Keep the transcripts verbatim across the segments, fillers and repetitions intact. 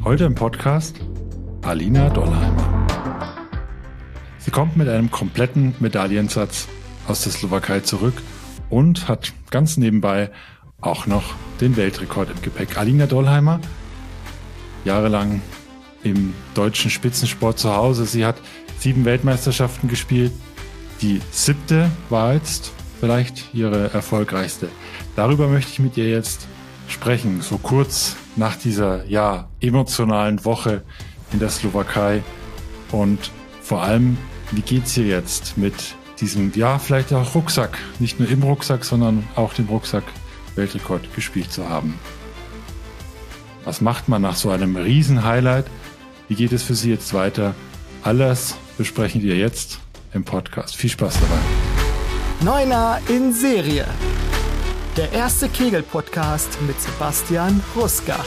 Heute im Podcast Alina Dollheimer. Sie kommt mit einem kompletten Medaillensatz aus der Slowakei zurück und hat ganz nebenbei auch noch den Weltrekord im Gepäck. Alina Dollheimer, jahrelang im deutschen Spitzensport zu Hause. Sie hat sieben Weltmeisterschaften gespielt. Die siebte war jetzt vielleicht ihre erfolgreichste. Darüber möchte ich mit ihr jetzt sprechen, so kurz nach dieser ja emotionalen Woche in der Slowakei. Und vor allem, wie geht's ihr jetzt mit diesem, ja, vielleicht auch Rucksack, nicht nur im Rucksack, sondern auch dem Rucksack Weltrekord gespielt zu haben? Was macht man nach so einem Riesen-Highlight? Wie geht es für Sie jetzt weiter? Alles besprechen wir jetzt im Podcast. Viel Spaß dabei. Neuner in Serie. Der erste Kegel-Podcast mit Sebastian Ruska.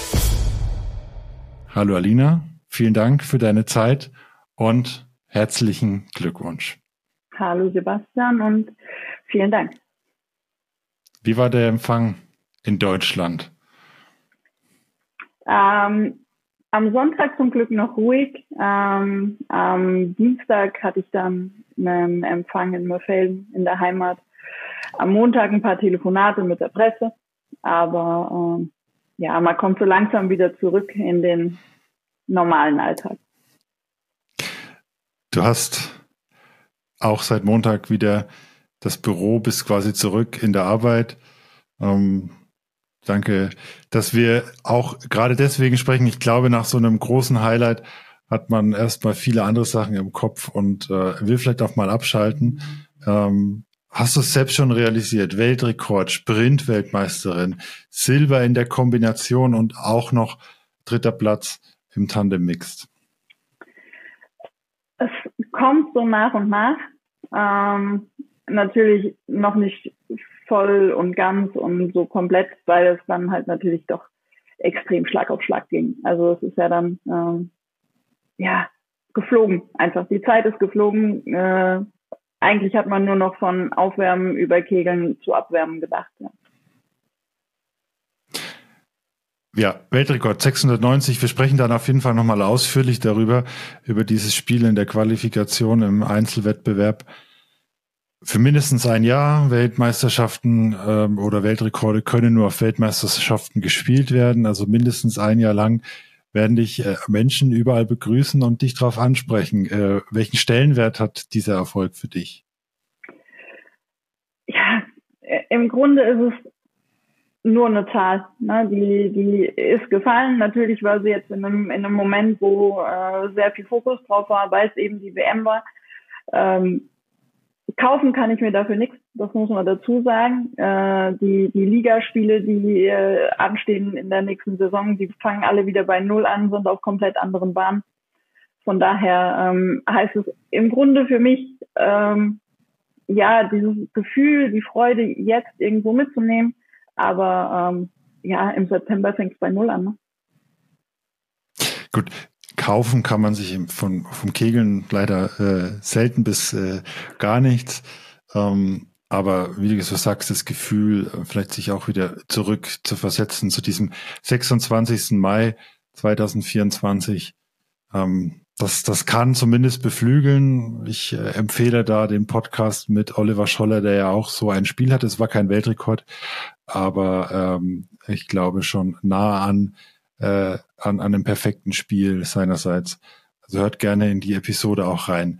Hallo Alina, vielen Dank für deine Zeit und herzlichen Glückwunsch. Hallo Sebastian und vielen Dank. Wie war der Empfang in Deutschland? Ähm, am Sonntag zum Glück noch ruhig. Ähm, am Dienstag hatte ich dann einen Empfang in Mörfelden in der Heimat. Am Montag ein paar Telefonate mit der Presse. Aber ähm, ja, man kommt so langsam wieder zurück in den normalen Alltag. Du hast auch seit Montag wieder das Büro, bist quasi zurück in der Arbeit. Ähm, danke, dass wir auch gerade deswegen sprechen. Ich glaube, nach so einem großen Highlight hat man erstmal viele andere Sachen im Kopf und äh, will vielleicht auch mal abschalten. Ähm, hast du es selbst schon realisiert? Weltrekord, Sprint-Weltmeisterin, Silber in der Kombination und auch noch dritter Platz im Tandem Mixed. Es kommt so nach und nach. Ähm, natürlich noch nicht voll und ganz und so komplett, weil es dann halt natürlich doch extrem Schlag auf Schlag ging. Also es ist ja dann ähm, ja geflogen einfach. Die Zeit ist geflogen. Äh, eigentlich hat man nur noch von Aufwärmen über Kegeln zu Abwärmen gedacht. Ja. Ja, Weltrekord sechshundertneunzig. Wir sprechen dann auf jeden Fall nochmal ausführlich darüber, über dieses Spiel in der Qualifikation im Einzelwettbewerb. Für mindestens ein Jahr Weltmeisterschaften ähm, oder Weltrekorde können nur auf Weltmeisterschaften gespielt werden. Also mindestens ein Jahr lang werden dich äh, Menschen überall begrüßen und dich darauf ansprechen. Äh, welchen Stellenwert hat dieser Erfolg für dich? Ja, im Grunde ist es nur eine Zahl, ne? Die, die ist gefallen. Natürlich war sie jetzt in einem, in einem Moment, wo äh, sehr viel Fokus drauf war, weil es eben die W M war. Ähm, kaufen kann ich mir dafür nichts, das muss man dazu sagen. Äh, die, die Ligaspiele, die äh, anstehen in der nächsten Saison, die fangen alle wieder bei Null an, sind auf komplett anderen Bahnen. Von daher ähm, heißt es im Grunde für mich, ähm, ja, dieses Gefühl, die Freude jetzt irgendwo mitzunehmen, aber ähm, ja, im September fängt es bei Null an. Ne? Gut, kaufen kann man sich von, vom Kegeln leider äh, selten bis äh, gar nichts. Ähm, aber wie du so sagst, das Gefühl, vielleicht sich auch wieder zurück zu versetzen zu diesem sechsundzwanzigsten Mai zweitausendvierundzwanzig. Ähm, das, das kann zumindest beflügeln. Ich äh, empfehle da den Podcast mit Oliver Scholler, der ja auch so ein Spiel hat. Es war kein Weltrekord, aber ähm, ich glaube schon nah an, äh, an, an einem perfekten Spiel seinerseits. Also hört gerne in die Episode auch rein.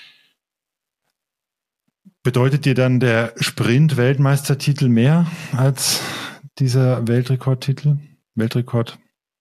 Bedeutet dir dann der Sprint-Weltmeistertitel mehr als dieser Weltrekordtitel? Weltrekord?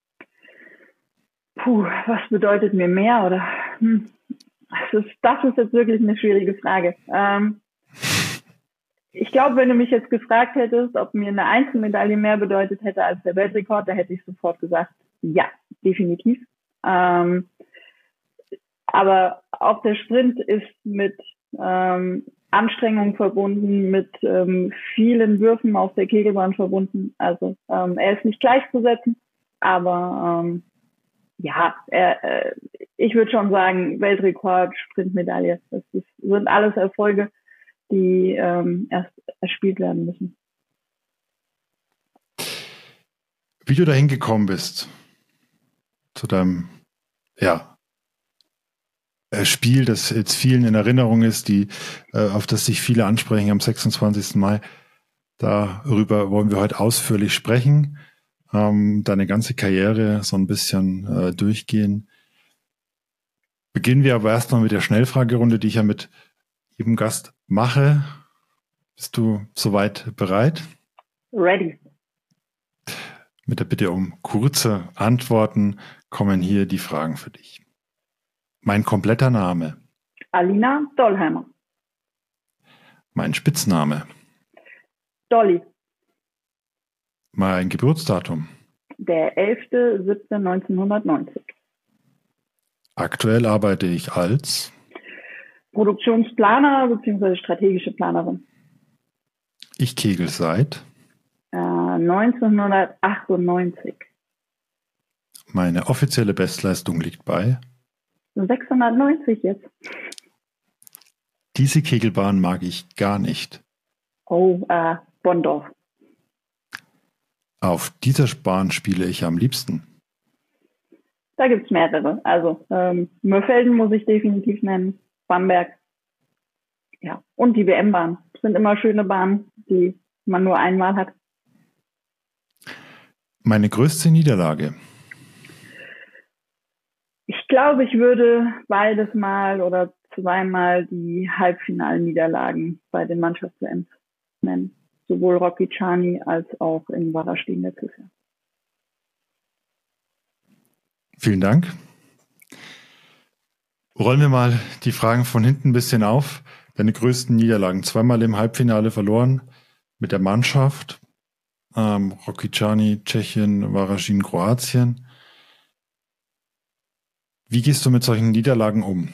Puh, was bedeutet mir mehr? Oder hm, das, ist, das ist jetzt wirklich eine schwierige Frage. Ähm, ich glaube, wenn du mich jetzt gefragt hättest, ob mir eine Einzelmedaille mehr bedeutet hätte als der Weltrekord, da hätte ich sofort gesagt, ja, definitiv. Ähm, aber auch der Sprint ist mit ähm, Anstrengungen verbunden, mit ähm, vielen Würfen auf der Kegelbahn verbunden. Also ähm, er ist nicht gleichzusetzen, aber ähm, ja, er, äh, ich würde schon sagen, Weltrekord, Sprintmedaille, das ist, sind alles Erfolge, die ähm, erst erspielt werden müssen. Wie du dahin gekommen bist, zu deinem, ja, Spiel, das jetzt vielen in Erinnerung ist, die, äh, auf das sich viele ansprechen am sechsundzwanzigsten Mai. Darüber wollen wir heute ausführlich sprechen, ähm, deine ganze Karriere so ein bisschen äh, durchgehen. Beginnen wir aber erstmal mit der Schnellfragerunde, die ich ja mit jedem Gast mache. Bist du soweit bereit? Ready. Mit der Bitte um kurze Antworten kommen hier die Fragen für dich. Mein kompletter Name. Alina Dollheimer. Mein Spitzname. Dolly. Mein Geburtsdatum. Der elfter siebter neunzehnhundertneunzig. Aktuell arbeite ich als Produktionsplaner bzw. strategische Planerin. Ich kegel seit Äh, neunzehnhundertachtundneunzig. Meine offizielle Bestleistung liegt bei sechshundertneunzig jetzt. Diese Kegelbahn mag ich gar nicht. Oh, äh, Bonndorf. Auf dieser Bahn spiele ich am liebsten. Da gibt's mehrere. Also ähm, Mörfelden muss ich definitiv nennen. Bamberg. Ja, und die W M-Bahn. Das sind immer schöne Bahnen, die man nur einmal hat. Meine größte Niederlage. Ich glaube, ich würde beides mal oder zweimal die Halbfinalniederlagen bei den Mannschafts-W Ms nennen. Sowohl Rocchiciani als auch in Varaždin letztes Jahr. Vielen Dank. Rollen wir mal die Fragen von hinten ein bisschen auf. Deine größten Niederlagen. Zweimal im Halbfinale verloren mit der Mannschaft. Ähm, Rocchiciani, Tschechien, Varaždin, Kroatien. Wie gehst du mit solchen Niederlagen um?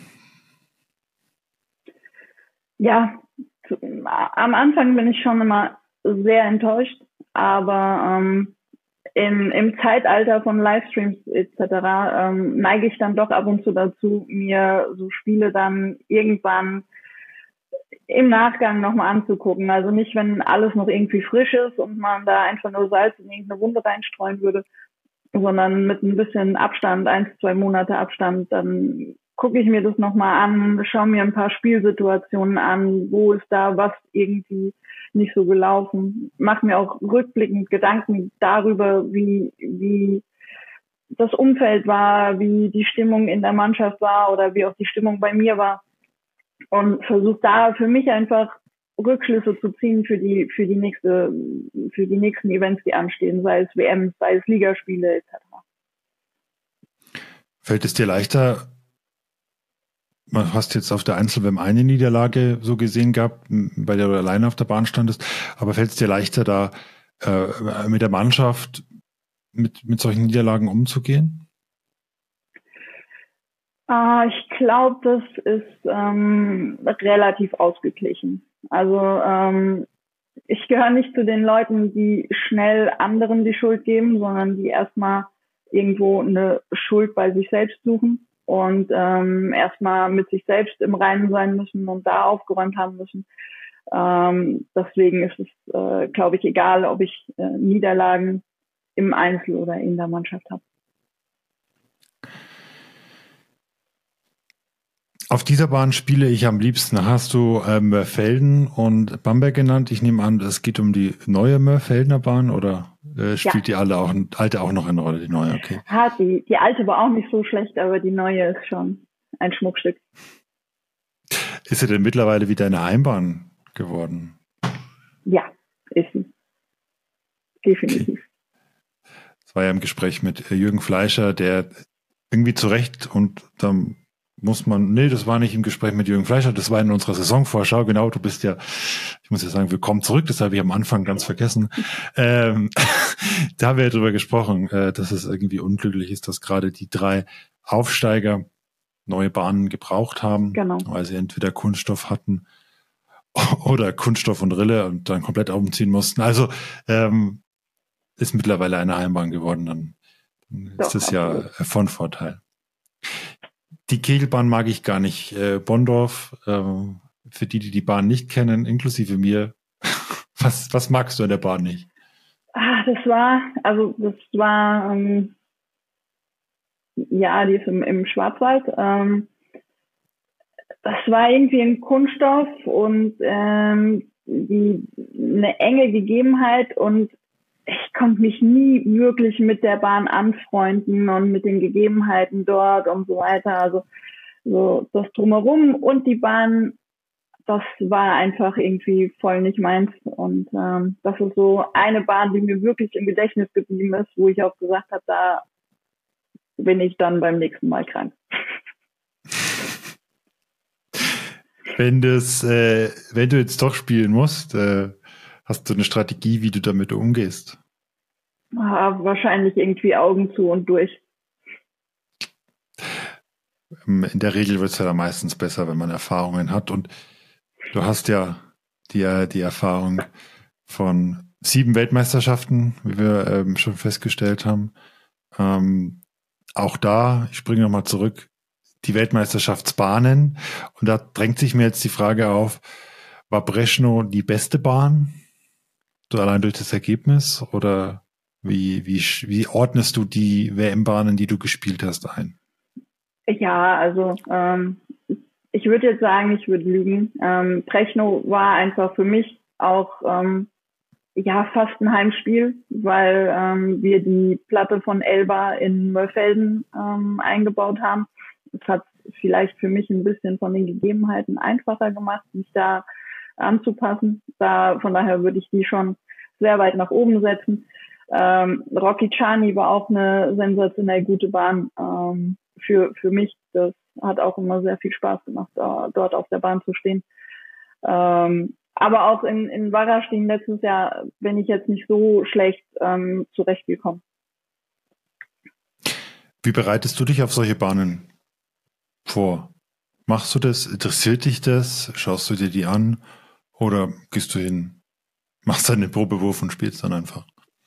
Ja, zu, am Anfang bin ich schon immer sehr enttäuscht, aber ähm, im, im Zeitalter von Livestreams et cetera ähm, neige ich dann doch ab und zu dazu, mir so Spiele dann irgendwann im Nachgang nochmal anzugucken. Also nicht, wenn alles noch irgendwie frisch ist und man da einfach nur Salz in irgendeine Wunde reinstreuen würde, sondern mit ein bisschen Abstand, eins, zwei Monate Abstand, dann gucke ich mir das nochmal an, schaue mir ein paar Spielsituationen an, wo ist da was irgendwie nicht so gelaufen, mache mir auch rückblickend Gedanken darüber, wie wie das Umfeld war, wie die Stimmung in der Mannschaft war oder wie auch die Stimmung bei mir war und versuche da für mich einfach Rückschlüsse zu ziehen für die für die nächste für die nächsten Events, die anstehen, sei es W Ms, sei es Ligaspiele et cetera. Fällt es dir leichter? Du hast jetzt auf der Einzel-W M eine Niederlage so gesehen gehabt, bei der du alleine auf der Bahn standest, aber fällt es dir leichter, da äh, mit der Mannschaft mit mit solchen Niederlagen umzugehen? Uh, ich glaube, das ist ähm, relativ ausgeglichen. Also ähm, ich gehöre nicht zu den Leuten, die schnell anderen die Schuld geben, sondern die erstmal irgendwo eine Schuld bei sich selbst suchen und ähm, erstmal mit sich selbst im Reinen sein müssen und da aufgeräumt haben müssen. Ähm, deswegen ist es, äh, glaube ich, egal, ob ich äh, Niederlagen im Einzel oder in der Mannschaft habe. Auf dieser Bahn spiele ich am liebsten. Hast du äh, Mörfelden und Bamberg genannt? Ich nehme an, es geht um die neue Mörfeldener Bahn oder äh, spielt ja. die alle auch, alte auch noch eine Rolle, die neue? Okay. Ja, die, die alte war auch nicht so schlecht, aber die neue ist schon ein Schmuckstück. Ist sie denn mittlerweile wieder eine Heimbahn geworden? Ja, ist sie. Definitiv. Okay. Das war ja im Gespräch mit Jürgen Fleischer, der irgendwie zu Recht und dann muss man, nee, das war nicht im Gespräch mit Jürgen Fleischer, das war in unserer Saisonvorschau, genau, du bist ja, ich muss ja sagen, willkommen zurück, das habe ich am Anfang ganz vergessen. Ähm, da haben wir ja drüber gesprochen, äh, dass es irgendwie unglücklich ist, dass gerade die drei Aufsteiger neue Bahnen gebraucht haben, genau. weil sie entweder Kunststoff hatten oder Kunststoff und Rille und dann komplett umziehen mussten. Also ähm, ist mittlerweile eine Heimbahn geworden, dann, dann ist Doch, das ja absolut. Von Vorteil. Die Kegelbahn mag ich gar nicht. Äh, Bonndorf, äh, für die, die die Bahn nicht kennen, inklusive mir, was, was magst du an der Bahn nicht? Ah, das war, also das war ähm, ja, die ist im, im Schwarzwald. Ähm, das war irgendwie ein Kunststoff und ähm, die, eine enge Gegebenheit und ich konnte mich nie wirklich mit der Bahn anfreunden und mit den Gegebenheiten dort und so weiter. Also so das Drumherum und die Bahn, das war einfach irgendwie voll nicht meins. Und ähm, das ist so eine Bahn, die mir wirklich im Gedächtnis geblieben ist, wo ich auch gesagt habe, da bin ich dann beim nächsten Mal krank. Wenn das, äh, wenn du jetzt doch spielen musst, äh, hast du eine Strategie, wie du damit umgehst? Ah, wahrscheinlich irgendwie Augen zu und durch. In der Regel wird es ja dann meistens besser, wenn man Erfahrungen hat. Und du hast ja die, die Erfahrung von sieben Weltmeisterschaften, wie wir ähm, schon festgestellt haben. Ähm, auch da, ich springe nochmal zurück, die Weltmeisterschaftsbahnen. Und da drängt sich mir jetzt die Frage auf, war Brezno die beste Bahn? So allein durch das Ergebnis? Oder wie, wie, wie ordnest du die W M-Bahnen, die du gespielt hast, ein? Ja, also ähm, ich würde jetzt sagen, ich würde lügen. Ähm, Brezno war einfach für mich auch ähm, ja fast ein Heimspiel, weil ähm, wir die Platte von Elba in Mörfelden ähm, eingebaut haben. Das hat vielleicht für mich ein bisschen von den Gegebenheiten einfacher gemacht, mich da anzupassen. Da, von daher würde ich die schon sehr weit nach oben setzen. Ähm, Rocchiciani war auch eine sensationell gute Bahn ähm, für für mich. Das hat auch immer sehr viel Spaß gemacht, da, dort auf der Bahn zu stehen. Ähm, aber auch in, in Varaždin letztes Jahr bin ich jetzt nicht so schlecht ähm, zurechtgekommen. Wie bereitest du dich auf solche Bahnen vor? Machst du das? Interessiert dich das? Schaust du dir die an? Oder gehst du hin, machst einen Probewurf und spielst dann einfach?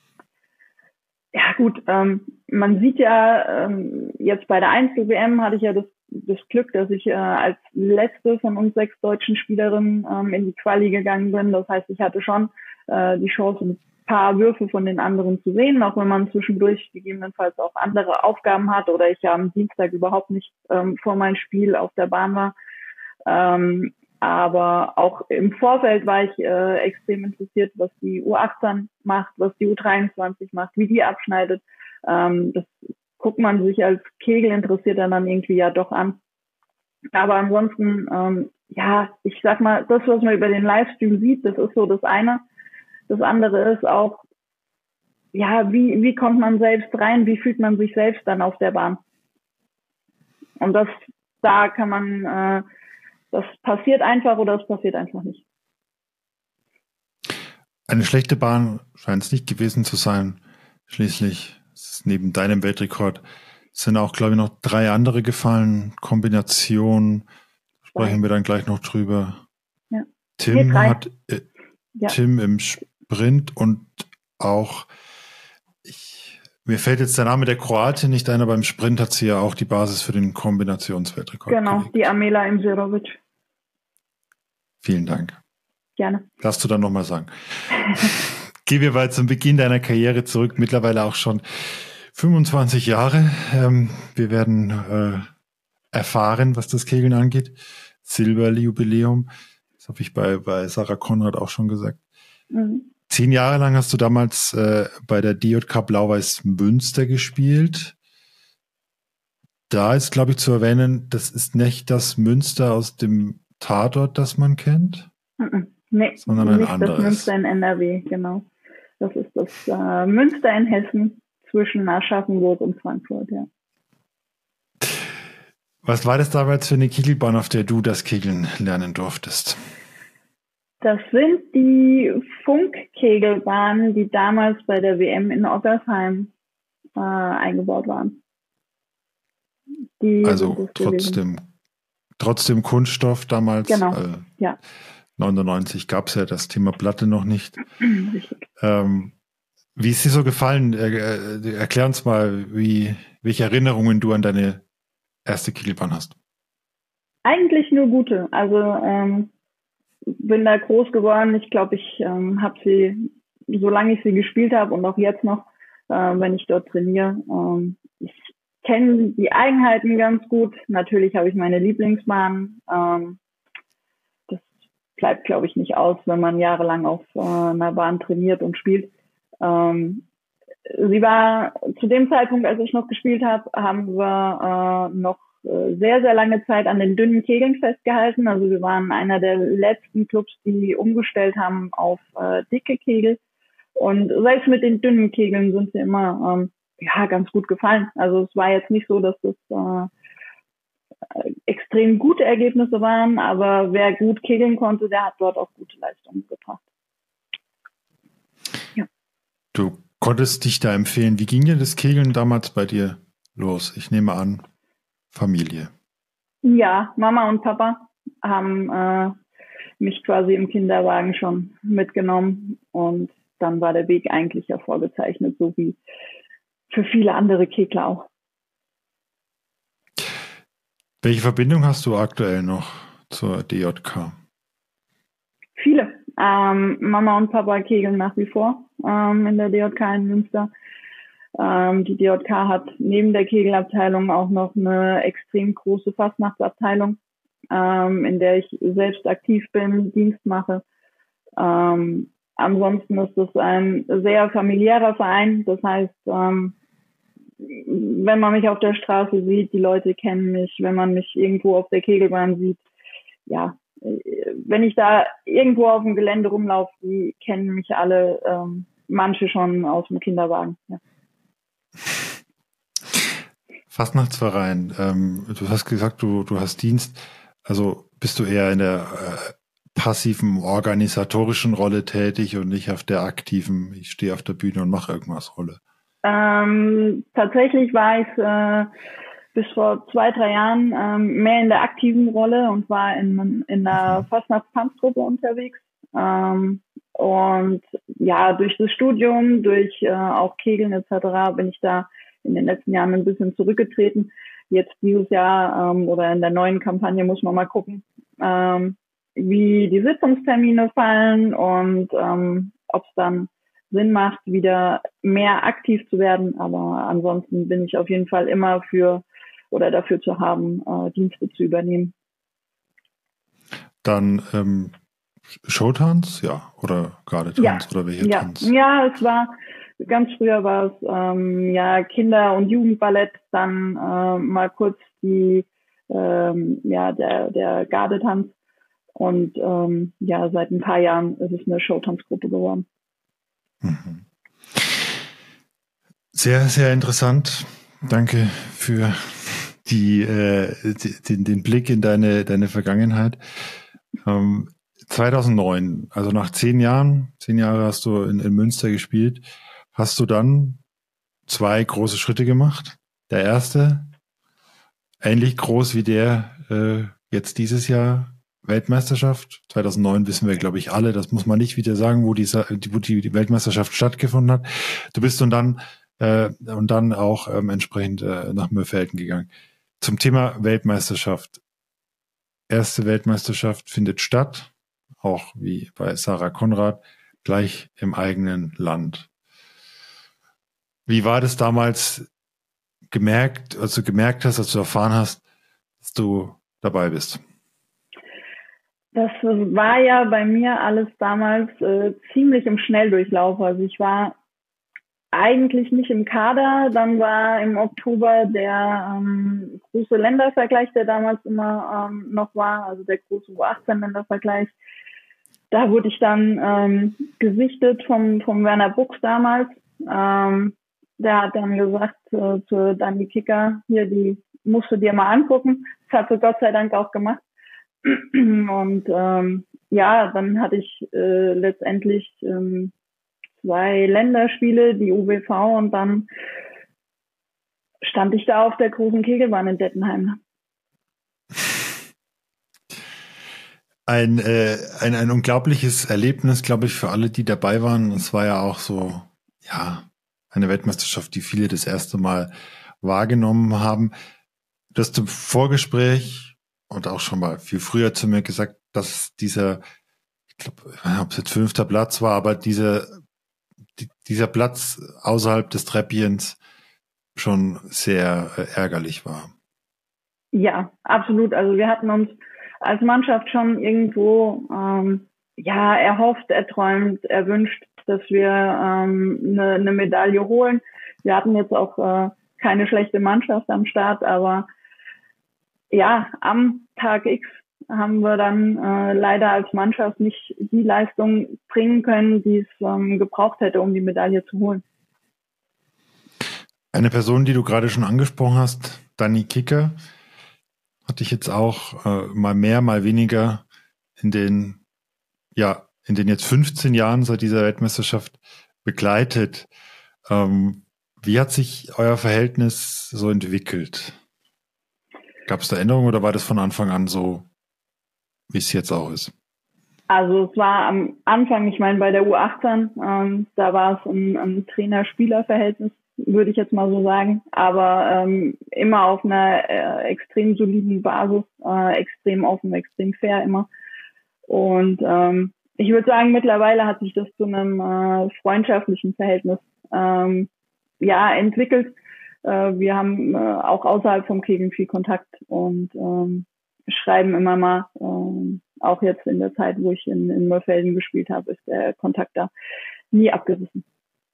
Ja gut, ähm, man sieht ja, ähm, jetzt bei der Einzel-W M hatte ich ja das, das Glück, dass ich äh, als letzte von uns sechs deutschen Spielerinnen ähm, in die Quali gegangen bin. Das heißt, ich hatte schon äh, die Chance, ein paar Würfe von den anderen zu sehen, auch wenn man zwischendurch gegebenenfalls auch andere Aufgaben hat oder ich ja am Dienstag überhaupt nicht ähm, vor meinem Spiel auf der Bahn war. Ähm, aber auch im Vorfeld war ich äh, extrem interessiert, was die U achtzehn macht, was die U dreiundzwanzig macht, wie die abschneidet. Ähm, das guckt man sich als Kegelinteressierter dann irgendwie ja doch an. Aber ansonsten, ähm, ja, ich sag mal, das, was man über den Livestream sieht, das ist so das eine. Das andere ist auch, ja, wie, wie kommt man selbst rein, wie fühlt man sich selbst dann auf der Bahn? Und das, da kann man, äh, das passiert einfach oder es passiert einfach nicht. Eine schlechte Bahn scheint es nicht gewesen zu sein. Schließlich ist neben deinem Weltrekord sind auch, glaube ich, noch drei andere gefallen. Kombination, sprechen wir dann gleich noch drüber. Ja. Tim Nee, hat äh, ja. Tim im Sprint und auch ich, mir fällt jetzt der Name der Kroatin nicht ein, aber im Sprint hat sie ja auch die Basis für den Kombinationsweltrekord Genau, gelegt. die Amela Imsirovic. Vielen Dank. Gerne. Darfst du dann nochmal sagen. Gehen wir mal zum Beginn deiner Karriere zurück, mittlerweile auch schon fünfundzwanzig Jahre. Ähm, wir werden äh, erfahren, was das Kegeln angeht. Silberjubiläum. Das habe ich bei, bei Sarah Konrad auch schon gesagt. Mhm. Zehn Jahre lang hast du damals äh, bei der D J K Blau-Weiß Münster gespielt. Da ist, glaube ich, zu erwähnen, das ist nicht das Münster aus dem Tatort, das man kennt, Mhm. Nee, sondern ein nicht anderes. das Münster in N R W, genau. Das ist das äh, Münster in Hessen zwischen Aschaffenburg und Frankfurt, ja. Was war das damals für eine Kegelbahn, auf der du das Kegeln lernen durftest? Das sind die Funkkegelbahnen, die damals bei der W M in Oggersheim äh, eingebaut waren. Die Also trotzdem, trotzdem Kunststoff damals. Genau, äh, ja. neunundneunzig gab es ja das Thema Platte noch nicht. Richtig. Ähm, wie ist dir so gefallen? Er, er, erklär uns mal, wie, welche Erinnerungen du an deine erste Kegelbahn hast. Eigentlich nur gute. Also ähm, bin da groß geworden. Ich glaube, ich ähm, habe sie, solange ich sie gespielt habe und auch jetzt noch, äh, wenn ich dort trainiere, ähm, ich kenne die Eigenheiten ganz gut. Natürlich habe ich meine Lieblingsbahn. Ähm, das bleibt, glaube ich, nicht aus, wenn man jahrelang auf äh, einer Bahn trainiert und spielt. Ähm, sie war zu dem Zeitpunkt, als ich noch gespielt habe, haben wir äh, noch äh, sehr, sehr lange Zeit an den dünnen Kegeln festgehalten. Also wir waren einer der letzten Clubs, die umgestellt haben auf äh, dicke Kegel. Und selbst mit den dünnen Kegeln sind sie immer ähm, ja ganz gut gefallen. Also es war jetzt nicht so, dass das äh, extrem gute Ergebnisse waren, aber wer gut kegeln konnte, der hat dort auch gute Leistungen gebracht. Ja. Du konntest dich da empfehlen. Wie ging denn das Kegeln damals bei dir los? Ich nehme an, Familie. Ja, Mama und Papa haben äh, mich quasi im Kinderwagen schon mitgenommen und dann war der Weg eigentlich ja vorgezeichnet, so wie für viele andere Kegler auch. Welche Verbindung hast du aktuell noch zur D J K? Viele. Ähm, Mama und Papa kegeln nach wie vor ähm, in der D J K in Münster. Ähm, die D J K hat neben der Kegelabteilung auch noch eine extrem große Fastnachtsabteilung, ähm, in der ich selbst aktiv bin, Dienst mache. Ähm, ansonsten ist es ein sehr familiärer Verein. Das heißt, ähm, wenn man mich auf der Straße sieht, die Leute kennen mich. Wenn man mich irgendwo auf der Kegelbahn sieht, ja, wenn ich da irgendwo auf dem Gelände rumlaufe, die kennen mich alle, ähm, manche schon aus dem Kinderwagen. Ja. Fastnachtsverein, ähm, du hast gesagt, du, du hast Dienst. Also bist du eher in der äh, passiven organisatorischen Rolle tätig und nicht auf der aktiven, ich stehe auf der Bühne und mache irgendwas Rolle? Ähm, tatsächlich war ich äh, bis vor zwei, drei Jahren ähm, mehr in der aktiven Rolle und war in, in einer Fastnachts-Tanzgruppe unterwegs. Ähm, und ja, durch das Studium, durch äh, auch Kegeln et cetera bin ich da in den letzten Jahren ein bisschen zurückgetreten. Jetzt dieses Jahr ähm, oder in der neuen Kampagne muss man mal gucken, ähm, wie die Sitzungstermine fallen und ähm, ob es dann Sinn macht, wieder mehr aktiv zu werden. Aber ansonsten bin ich auf jeden Fall immer für oder dafür zu haben, äh, Dienste zu übernehmen. Dann ähm, Showtanz, ja, oder Gardetanz ja. oder welcher ja. Tanz? Ja, es war, ganz früher war es ähm, ja Kinder- und Jugendballett, dann äh, mal kurz die, ähm, ja, der, der Gardetanz und ähm, ja, seit ein paar Jahren ist es eine Showtanzgruppe geworden. Mhm. Sehr, sehr interessant. Danke für die, äh, den, den Blick in deine, deine Vergangenheit. Ähm, zweitausendneun, also nach zehn Jahren, zehn Jahre hast du in, in Münster gespielt, hast du dann zwei große Schritte gemacht. Der erste, ähnlich groß wie der äh, jetzt dieses Jahr, Weltmeisterschaft. zweitausendneun wissen wir, glaube ich, alle, das muss man nicht wieder sagen, wo die, wo die Weltmeisterschaft stattgefunden hat. Du bist und dann äh, und dann auch ähm, entsprechend äh, nach Mürfelden gegangen. Zum Thema Weltmeisterschaft. Erste Weltmeisterschaft findet statt, auch wie bei Sarah Konrad, gleich im eigenen Land. Wie war das damals gemerkt, als du gemerkt hast, als du erfahren hast, dass du dabei bist? Das war ja bei mir alles damals äh, ziemlich im Schnelldurchlauf. Also ich war eigentlich nicht im Kader. Dann war im Oktober der ähm, große Ländervergleich, der damals immer ähm, noch war, also der große U achtzehn Ländervergleich. Da wurde ich dann ähm, gesichtet vom, vom Werner Buchs damals. Ähm, der hat dann gesagt äh, zu Dani Kicker, hier, die musst du dir mal angucken. Das hat sie Gott sei Dank auch gemacht. Und ähm, ja, dann hatte ich äh, letztendlich ähm, zwei Länderspiele, die U W V, und dann stand ich da auf der großen Kegelbahn in Dettenheim. Ein, äh, ein, ein unglaubliches Erlebnis, glaube ich, für alle, die dabei waren. Es war ja auch so, ja, eine Weltmeisterschaft, die viele das erste Mal wahrgenommen haben. Du hast im Vorgespräch und auch schon mal viel früher zu mir gesagt, dass dieser, ich glaube, ob es jetzt fünfter Platz war, aber dieser, die, dieser Platz außerhalb des Treppchens, schon sehr äh, ärgerlich war. Ja, absolut. Also wir hatten uns als Mannschaft schon irgendwo ähm, ja erhofft, erträumt, erwünscht, dass wir ähm, eine, eine Medaille holen. Wir hatten jetzt auch äh, keine schlechte Mannschaft am Start, aber ja, am Tag X haben wir dann äh, leider als Mannschaft nicht die Leistung bringen können, die es ähm, gebraucht hätte, um die Medaille zu holen. Eine Person, die du gerade schon angesprochen hast, Dani Kicker, hat dich jetzt auch äh, mal mehr, mal weniger in den, ja, in den jetzt fünfzehn Jahren seit dieser Weltmeisterschaft begleitet. Ähm, wie hat sich euer Verhältnis so entwickelt? Gab es da Änderungen oder war das von Anfang an so, wie es jetzt auch ist? Also es war am Anfang, ich meine bei der U achtzehn, ähm, da war es ein, ein Trainer-Spieler-Verhältnis, würde ich jetzt mal so sagen, aber ähm, immer auf einer äh, extrem soliden Basis, äh, extrem offen, extrem fair immer. Und ähm, ich würde sagen, mittlerweile hat sich das zu einem äh, freundschaftlichen Verhältnis ähm, ja entwickelt. Äh, wir haben äh, auch außerhalb vom Kegeln viel Kontakt und ähm, schreiben immer mal, ähm, auch jetzt in der Zeit, wo ich in, in Mörfelden gespielt habe, ist der Kontakt da nie abgerissen.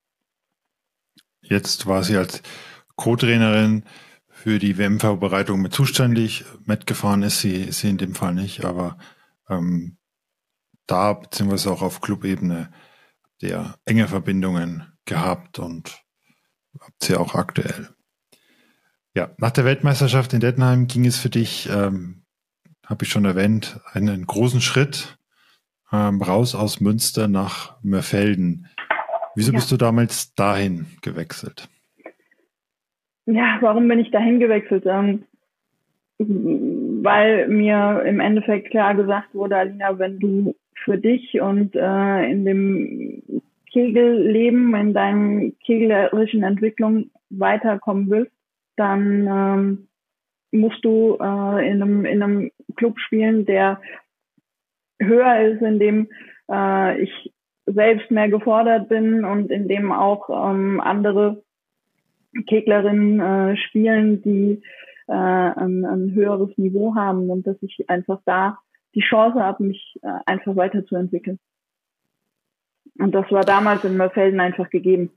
Jetzt war sie als Co-Trainerin für die W M-Vorbereitung mit zuständig. Mitgefahren ist sie, ist sie in dem Fall nicht, aber ähm, da beziehungsweise auch auf Clubebene der enge Verbindungen gehabt und habt sie auch aktuell. Ja, nach der Weltmeisterschaft in Dettenheim ging es für dich, ähm, habe ich schon erwähnt, einen großen Schritt ähm, raus aus Münster nach Mörfelden. Wieso ja. bist du damals dahin gewechselt? Ja, warum bin ich dahin gewechselt? Ähm, weil mir im Endeffekt klar gesagt wurde, Alina, wenn du für dich und äh, in dem Kegelleben, in deiner keglerischen Entwicklung weiterkommen willst, dann ähm, musst du äh, in einem in einem Club spielen, der höher ist, in dem äh, ich selbst mehr gefordert bin und in dem auch ähm, andere Keglerinnen äh, spielen, die äh, ein, ein höheres Niveau haben und dass ich einfach da die Chance habe, mich äh, einfach weiterzuentwickeln. Und das war damals in Mörfelden einfach gegeben.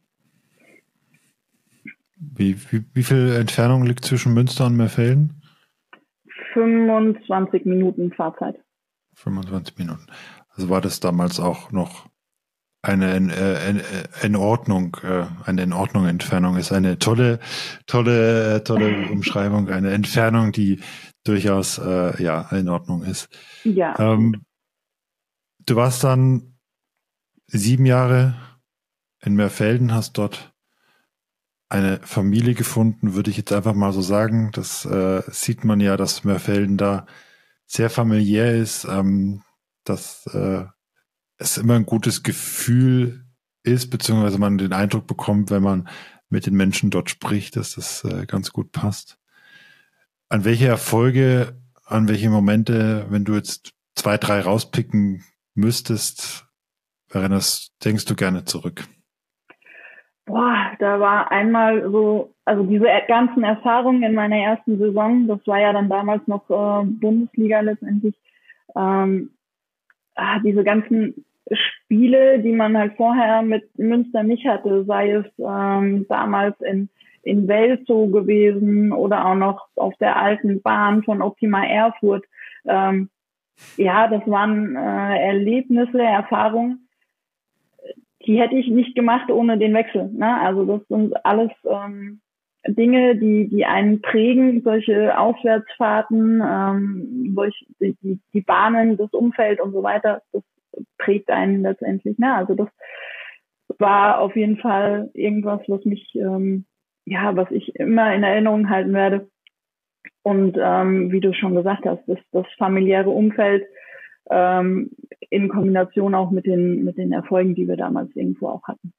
Wie, wie, wie viel Entfernung liegt zwischen Münster und Mörfelden? fünfundzwanzig Minuten Fahrzeit. fünfundzwanzig Minuten. Also war das damals auch noch eine in, in, in Ordnung, eine in Ordnung Entfernung ist eine tolle, tolle, tolle Umschreibung, eine Entfernung, die durchaus äh, ja in Ordnung ist. Ja. Ähm, du warst dann sieben Jahre in Mörfelden, hast dort eine Familie gefunden, würde ich jetzt einfach mal so sagen. Das äh, sieht man ja, dass Mörfelden da sehr familiär ist, ähm, dass äh, es immer ein gutes Gefühl ist, beziehungsweise man den Eindruck bekommt, wenn man mit den Menschen dort spricht, dass das äh, ganz gut passt. An welche Erfolge, an welche Momente, wenn du jetzt zwei, drei rauspicken müsstest, erinnerst, denkst du gerne zurück? Boah, da war einmal so, also diese ganzen Erfahrungen in meiner ersten Saison, das war ja dann damals noch äh, Bundesliga letztendlich, ähm, ah, diese ganzen Spiele, die man halt vorher mit Münster nicht hatte, sei es ähm, damals in in Welzow gewesen oder auch noch auf der alten Bahn von Optima Erfurt. Ähm, ja, das waren äh, Erlebnisse, Erfahrungen, die hätte ich nicht gemacht ohne den Wechsel. Ne? Also das sind alles ähm, Dinge, die die einen prägen, solche Auswärtsfahrten, ähm, solch, die, die Bahnen, das Umfeld und so weiter, das prägt einen letztendlich. Ne? Also das war auf jeden Fall irgendwas, was mich, ähm, ja, was ich immer in Erinnerung halten werde. Und ähm, wie du schon gesagt hast, das, das familiäre Umfeld ähm, in Kombination auch mit den mit den Erfolgen, die wir damals irgendwo auch hatten.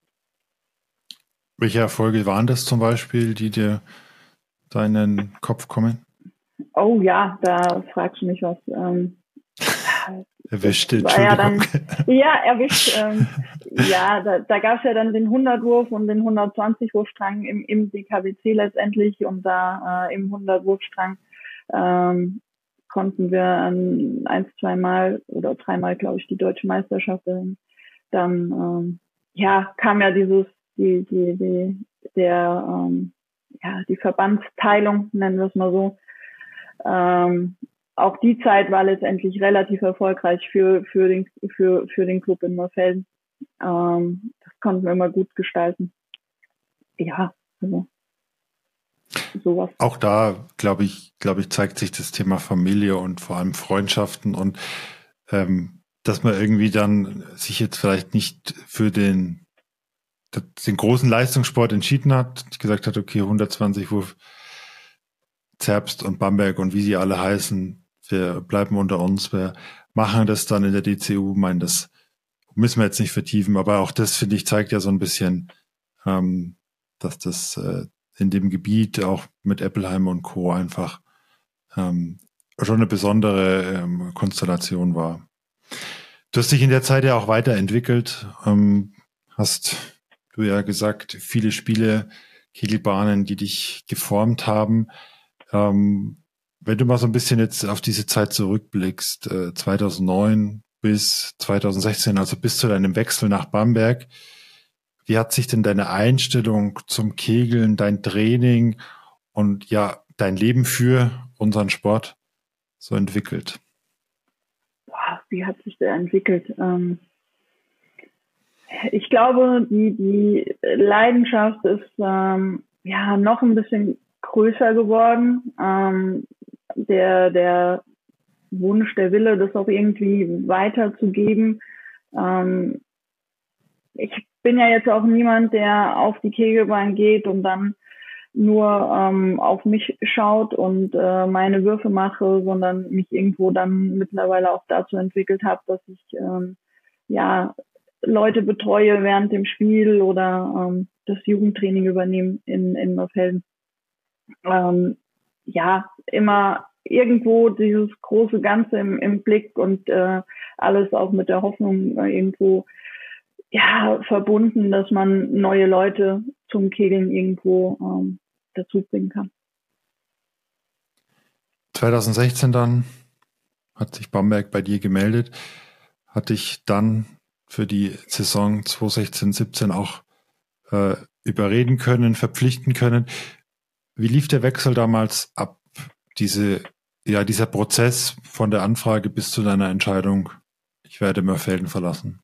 Welche Erfolge waren das zum Beispiel, die dir da in den Kopf kommen? Oh ja, da fragst du mich was. Ähm, erwischt, war ja dann, ja, erwischt. Ähm, ja, da, da gab es ja dann den hundert-Wurf und den hundertzwanzig-Wurfstrang im, im D K W C letztendlich und da äh, im hundert-Wurfstrang ähm, konnten wir ein, eins, zweimal oder dreimal, glaube ich, die deutsche Meisterschaft gewinnen. Dann ähm, ja, kam ja dieses, die, die, die, der, ähm, ja, die Verbandsteilung, nennen wir es mal so. Ähm, auch die Zeit war letztendlich relativ erfolgreich für, für den, für, für den Club in Mörfelden. Ähm, das konnten wir immer gut gestalten. Ja, also sowas. Auch da, glaube ich, glaube ich, zeigt sich das Thema Familie und vor allem Freundschaften und ähm, dass man irgendwie dann sich jetzt vielleicht nicht für den den großen Leistungssport entschieden hat, gesagt hat, okay, hundertzwanzig Wurf, Zerbst und Bamberg und wie sie alle heißen, wir bleiben unter uns, wir machen das dann in der D C U, meinen, das müssen wir jetzt nicht vertiefen, aber auch das, finde ich, zeigt ja so ein bisschen, ähm, dass das äh, in dem Gebiet auch mit Eppelheim und Co. einfach ähm, schon eine besondere ähm, Konstellation war. Du hast dich in der Zeit ja auch weiterentwickelt, ähm, hast du ja gesagt, viele Spiele, Kegelbahnen, die dich geformt haben. Ähm, wenn du mal so ein bisschen jetzt auf diese Zeit zurückblickst, äh, zweitausendneun bis zweitausendsechzehn, also bis zu deinem Wechsel nach Bamberg, wie hat sich denn deine Einstellung zum Kegeln, dein Training und ja, dein Leben für unseren Sport so entwickelt? Boah, wie hat sich der entwickelt? Ähm Ich glaube, die, die Leidenschaft ist ähm, ja noch ein bisschen größer geworden. Ähm, der, der Wunsch, der Wille, das auch irgendwie weiterzugeben. Ähm, ich bin ja jetzt auch niemand, der auf die Kegelbahn geht und dann nur ähm, auf mich schaut und äh, meine Würfe mache, sondern mich irgendwo dann mittlerweile auch dazu entwickelt habe, dass ich ähm, ja Leute betreue während dem Spiel oder ähm, das Jugendtraining übernehme in, in Mörfelden. Ähm, ja, immer irgendwo dieses große Ganze im, im Blick und äh, alles auch mit der Hoffnung äh, irgendwo ja verbunden, dass man neue Leute zum Kegeln irgendwo ähm, dazu bringen kann. zweitausendsechzehn dann hat sich Bamberg bei dir gemeldet, hat dich dann für die Saison zweitausendsechzehn siebzehn auch äh, überreden können, verpflichten können. Wie lief der Wechsel damals ab? Diese, ja, dieser Prozess von der Anfrage bis zu deiner Entscheidung, ich werde Mörfelden verlassen.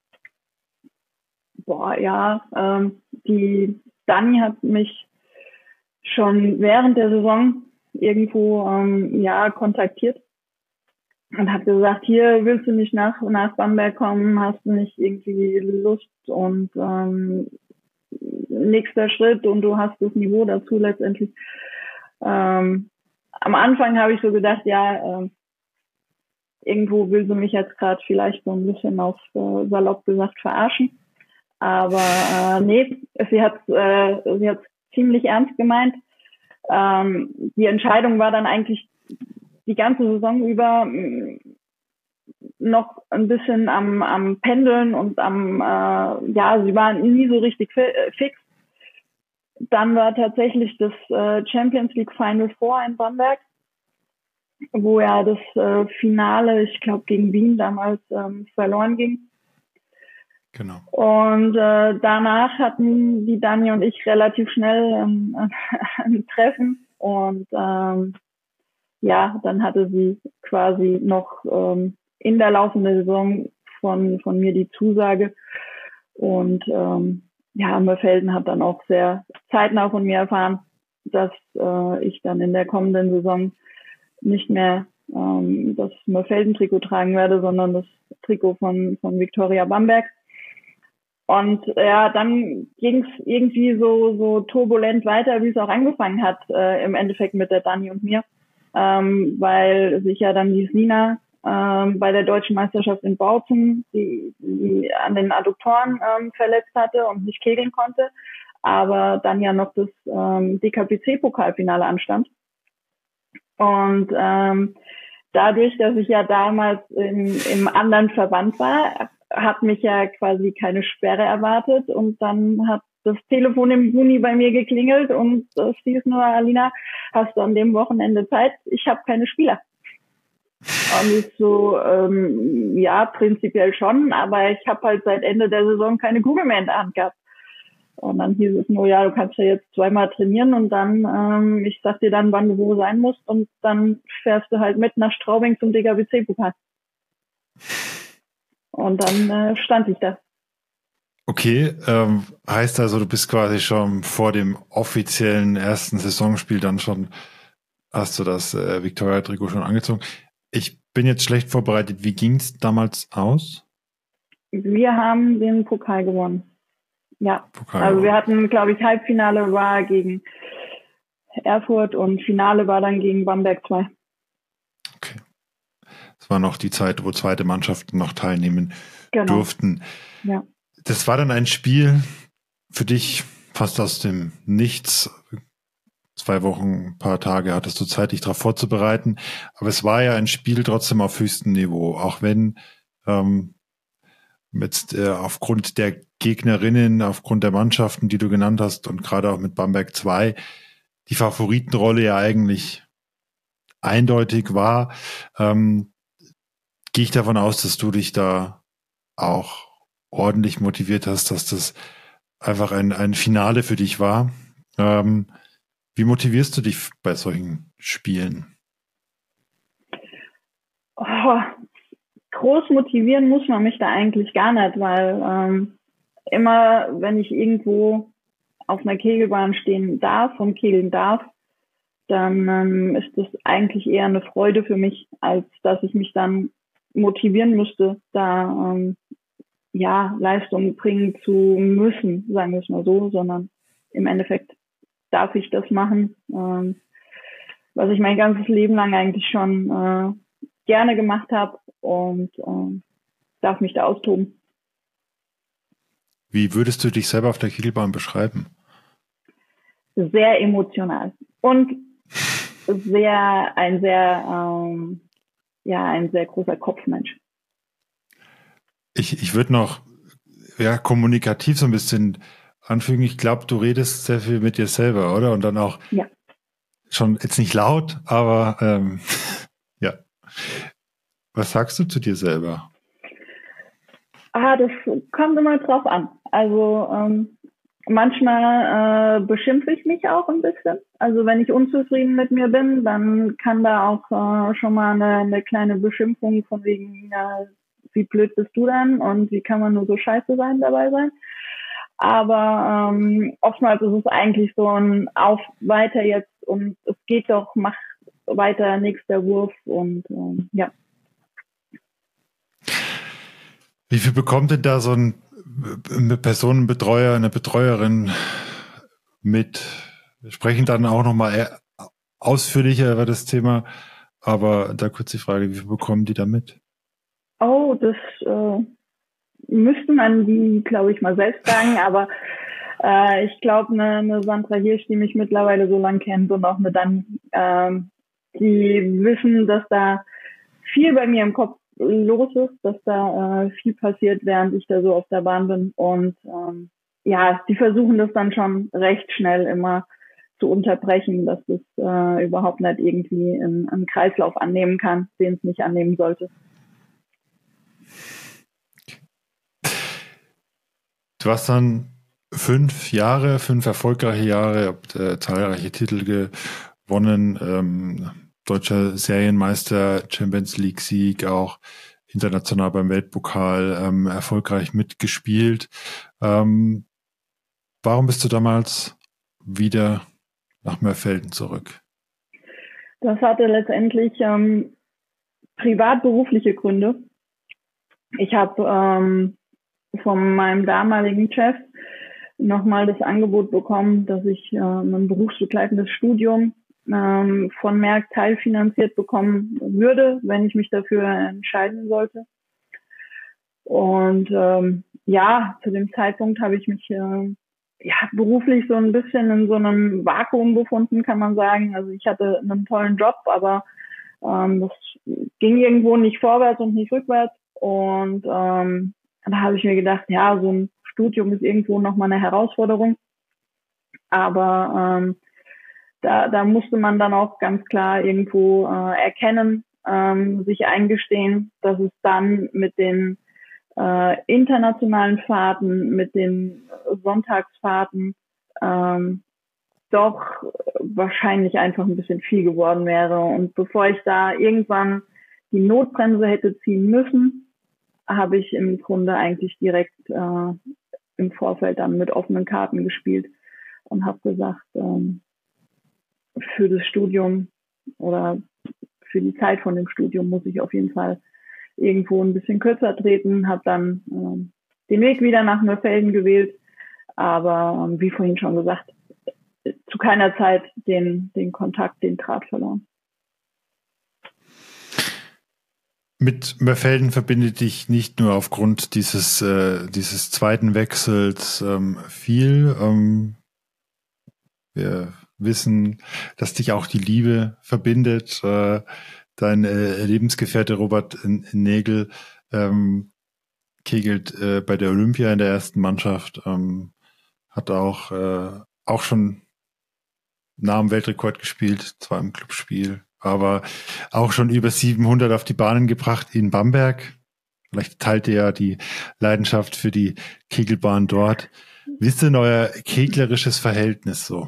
Boah, ja, ähm, die Dani hat mich schon während der Saison irgendwo ähm, ja kontaktiert und hat gesagt, hier willst du nicht nach nach Bamberg kommen, hast du nicht irgendwie Lust und ähm, nächster Schritt und du hast das Niveau dazu letztendlich. Ähm, am Anfang habe ich so gedacht, ja, äh, irgendwo will sie mich jetzt gerade vielleicht so ein bisschen auf äh, salopp gesagt verarschen. Aber äh, nee, sie hat äh, sie hat ziemlich ernst gemeint. Ähm, die Entscheidung war dann eigentlich die ganze Saison über mh, noch ein bisschen am am Pendeln und am äh, ja, sie waren nie so richtig fi- fix. Dann war tatsächlich das äh, Champions League Final Four in Bamberg, wo ja das äh, Finale, ich glaube gegen Wien damals ähm, verloren ging. Genau. Und äh, danach hatten die Dani und ich relativ schnell ähm, ein Treffen und ähm, ja, dann hatte sie quasi noch ähm, in der laufenden Saison von von mir die Zusage und ähm, ja, Mörfelden hat dann auch sehr zeitnah von mir erfahren, dass äh, ich dann in der kommenden Saison nicht mehr ähm, das Mörfelden-Trikot tragen werde, sondern das Trikot von von Viktoria Bamberg. Und ja, dann ging es irgendwie so so turbulent weiter, wie es auch angefangen hat, äh, im Endeffekt mit der Dani und mir, ähm, weil sich ja dann die Nina ähm, bei der deutschen Meisterschaft in Bautzen, die, die an den Adduktoren ähm, verletzt hatte und nicht kegeln konnte, aber dann ja noch das ähm, D K W C-Pokalfinale anstand. Und ähm, dadurch, dass ich ja damals in, im anderen Verband war, hat mich ja quasi keine Sperre erwartet und dann hat das Telefon im Juni bei mir geklingelt und es hieß nur, Alina, hast du an dem Wochenende Zeit? Ich habe keine Spieler. Und ich so, ähm, ja, prinzipiell schon, aber ich habe halt seit Ende der Saison keine Kugel mehr in der Hand gehabt. Und dann hieß es nur, ja, du kannst ja jetzt zweimal trainieren und dann, ähm, ich sag dir dann, wann du wo sein musst und dann fährst du halt mit nach Straubing zum D K B C-Pokal. Und dann äh, stand ich da. Okay, ähm, heißt also, du bist quasi schon vor dem offiziellen ersten Saisonspiel dann schon, hast du das äh, Victoria-Trikot schon angezogen. Ich bin jetzt schlecht vorbereitet. Wie ging's damals aus? Wir haben den Pokal gewonnen. Ja, Pokal also gewonnen. Wir hatten, glaube ich, Halbfinale war gegen Erfurt und Finale war dann gegen Bamberg zwei. Okay. Das war noch die Zeit, wo zweite Mannschaften noch teilnehmen genau. durften. Ja. Das war dann ein Spiel für dich fast aus dem Nichts. Zwei Wochen, ein paar Tage hattest du Zeit, dich darauf vorzubereiten. Aber es war ja ein Spiel trotzdem auf höchstem Niveau. Auch wenn ähm, mit, äh, aufgrund der Gegnerinnen, aufgrund der Mannschaften, die du genannt hast und gerade auch mit Bamberg zwei, die Favoritenrolle ja eigentlich eindeutig war. Ähm, gehe ich davon aus, dass du dich da auch ordentlich motiviert hast, dass das einfach ein, ein Finale für dich war. Ähm, wie motivierst du dich bei solchen Spielen? Oh, groß motivieren muss man mich da eigentlich gar nicht, weil ähm, immer, wenn ich irgendwo auf einer Kegelbahn stehen darf und kegeln darf, dann ähm, ist das eigentlich eher eine Freude für mich, als dass ich mich dann motivieren müsste, da ähm, ja Leistung bringen zu müssen, sagen wir es mal so, sondern im Endeffekt darf ich das machen, ähm, was ich mein ganzes Leben lang eigentlich schon äh, gerne gemacht habe und äh, darf mich da austoben. Wie würdest du dich selber auf der Kegelbahn beschreiben? Sehr emotional und sehr ein sehr ähm, ja ein sehr großer Kopfmensch. Ich ich würde noch ja kommunikativ so ein bisschen anfügen. Ich glaube, du redest sehr viel mit dir selber, oder? Und dann auch ja. schon jetzt nicht laut, aber ähm, ja. Was sagst du zu dir selber? Ah, das kommt immer drauf an. Also ähm, manchmal äh, beschimpfe ich mich auch ein bisschen. Also wenn ich unzufrieden mit mir bin, dann kann da auch äh, schon mal eine, eine kleine Beschimpfung von wegen, äh, wie blöd bist du denn und wie kann man nur so scheiße sein dabei sein. Aber ähm, oftmals ist es eigentlich so ein Auf, weiter jetzt und es geht doch, mach weiter, nächster Wurf und ähm, ja. Wie viel bekommt denn da so ein Personenbetreuer, eine Betreuerin mit? Wir sprechen dann auch nochmal ausführlicher über das Thema, aber da kurz die Frage, wie viel bekommen die da mit? Oh, das äh, müsste man die, glaube ich, mal selbst sagen, aber äh, ich glaube, eine, eine Sandra Hirsch, die mich mittlerweile so lang kennt und auch eine dann, äh, die wissen, dass da viel bei mir im Kopf los ist, dass da äh, viel passiert, während ich da so auf der Bahn bin und ähm, ja, die versuchen das dann schon recht schnell immer zu unterbrechen, dass es äh, überhaupt nicht irgendwie in, einen Kreislauf annehmen kann, den es nicht annehmen sollte. Du hast dann fünf Jahre, fünf erfolgreiche Jahre, habt äh, zahlreiche Titel gewonnen, ähm, deutscher Serienmeister, Champions League Sieg, auch international beim Weltpokal ähm, erfolgreich mitgespielt. Ähm, warum bist du damals wieder nach Mörfelden zurück? Das hatte letztendlich ähm, privat-berufliche Gründe. Ich habe ähm, von meinem damaligen Chef nochmal das Angebot bekommen, dass ich äh, ein berufsbegleitendes Studium ähm, von Merck teilfinanziert bekommen würde, wenn ich mich dafür entscheiden sollte. Und ähm, ja, zu dem Zeitpunkt habe ich mich äh, ja beruflich so ein bisschen in so einem Vakuum befunden, kann man sagen. Also ich hatte einen tollen Job, aber Ähm, das ging irgendwo nicht vorwärts und nicht rückwärts. Und ähm, da habe ich mir gedacht, ja, so ein Studium ist irgendwo nochmal eine Herausforderung. Aber ähm, da, da musste man dann auch ganz klar irgendwo äh, erkennen, ähm, sich eingestehen, dass es dann mit den äh, internationalen Fahrten, mit den Sonntagsfahrten ähm, doch wahrscheinlich einfach ein bisschen viel geworden wäre. Und bevor ich da irgendwann die Notbremse hätte ziehen müssen, habe ich im Grunde eigentlich direkt äh, im Vorfeld dann mit offenen Karten gespielt und habe gesagt, ähm, für das Studium oder für die Zeit von dem Studium muss ich auf jeden Fall irgendwo ein bisschen kürzer treten, habe dann ähm, den Weg wieder nach Mörfelden gewählt, aber ähm, wie vorhin schon gesagt, zu keiner Zeit den, den Kontakt, den Draht verloren. Mit Mörfelden verbindet dich nicht nur aufgrund dieses, äh, dieses zweiten Wechsels ähm, viel. Ähm, wir wissen, dass dich auch die Liebe verbindet. Äh, dein äh, Lebensgefährte Robert Nägel ähm, kegelt äh, bei der Olympia in der ersten Mannschaft, ähm, hat auch, äh, auch schon nah am Weltrekord gespielt, zwar im Clubspiel, aber auch schon über siebenhundert auf die Bahnen gebracht in Bamberg. Vielleicht teilt ihr ja die Leidenschaft für die Kegelbahn dort. Wie ist denn euer keglerisches Verhältnis so?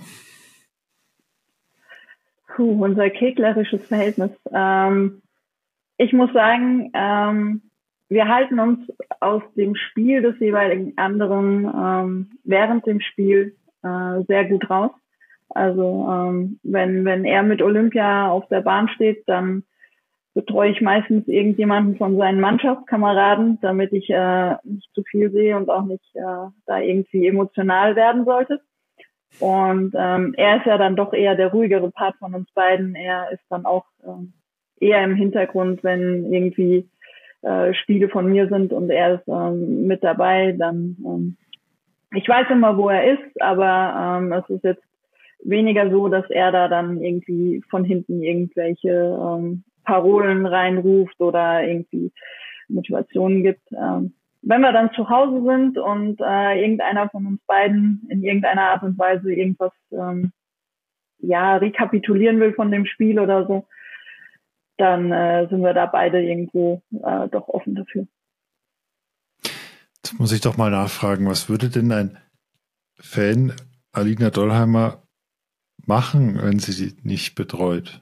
Puh, unser keglerisches Verhältnis. Ähm, ich muss sagen, ähm, wir halten uns aus dem Spiel des jeweiligen anderen ähm, während dem Spiel äh, sehr gut raus. Also ähm, wenn wenn er mit Olympia auf der Bahn steht, dann betreue ich meistens irgendjemanden von seinen Mannschaftskameraden, damit ich äh, nicht zu viel sehe und auch nicht äh, da irgendwie emotional werden sollte. Und ähm, er ist ja dann doch eher der ruhigere Part von uns beiden. Er ist dann auch ähm, eher im Hintergrund, wenn irgendwie äh, Spiele von mir sind und er ist ähm, mit dabei. Dann ähm, ich weiß immer, wo er ist, aber ähm, es ist jetzt weniger so, dass er da dann irgendwie von hinten irgendwelche ähm, Parolen reinruft oder irgendwie Motivationen gibt. Ähm, wenn wir dann zu Hause sind und äh, irgendeiner von uns beiden in irgendeiner Art und Weise irgendwas ähm, ja rekapitulieren will von dem Spiel oder so, dann äh, sind wir da beide irgendwo äh, doch offen dafür. Jetzt muss ich doch mal nachfragen, was würde denn ein Fan Alina Dollheimer machen, wenn sie sie nicht betreut?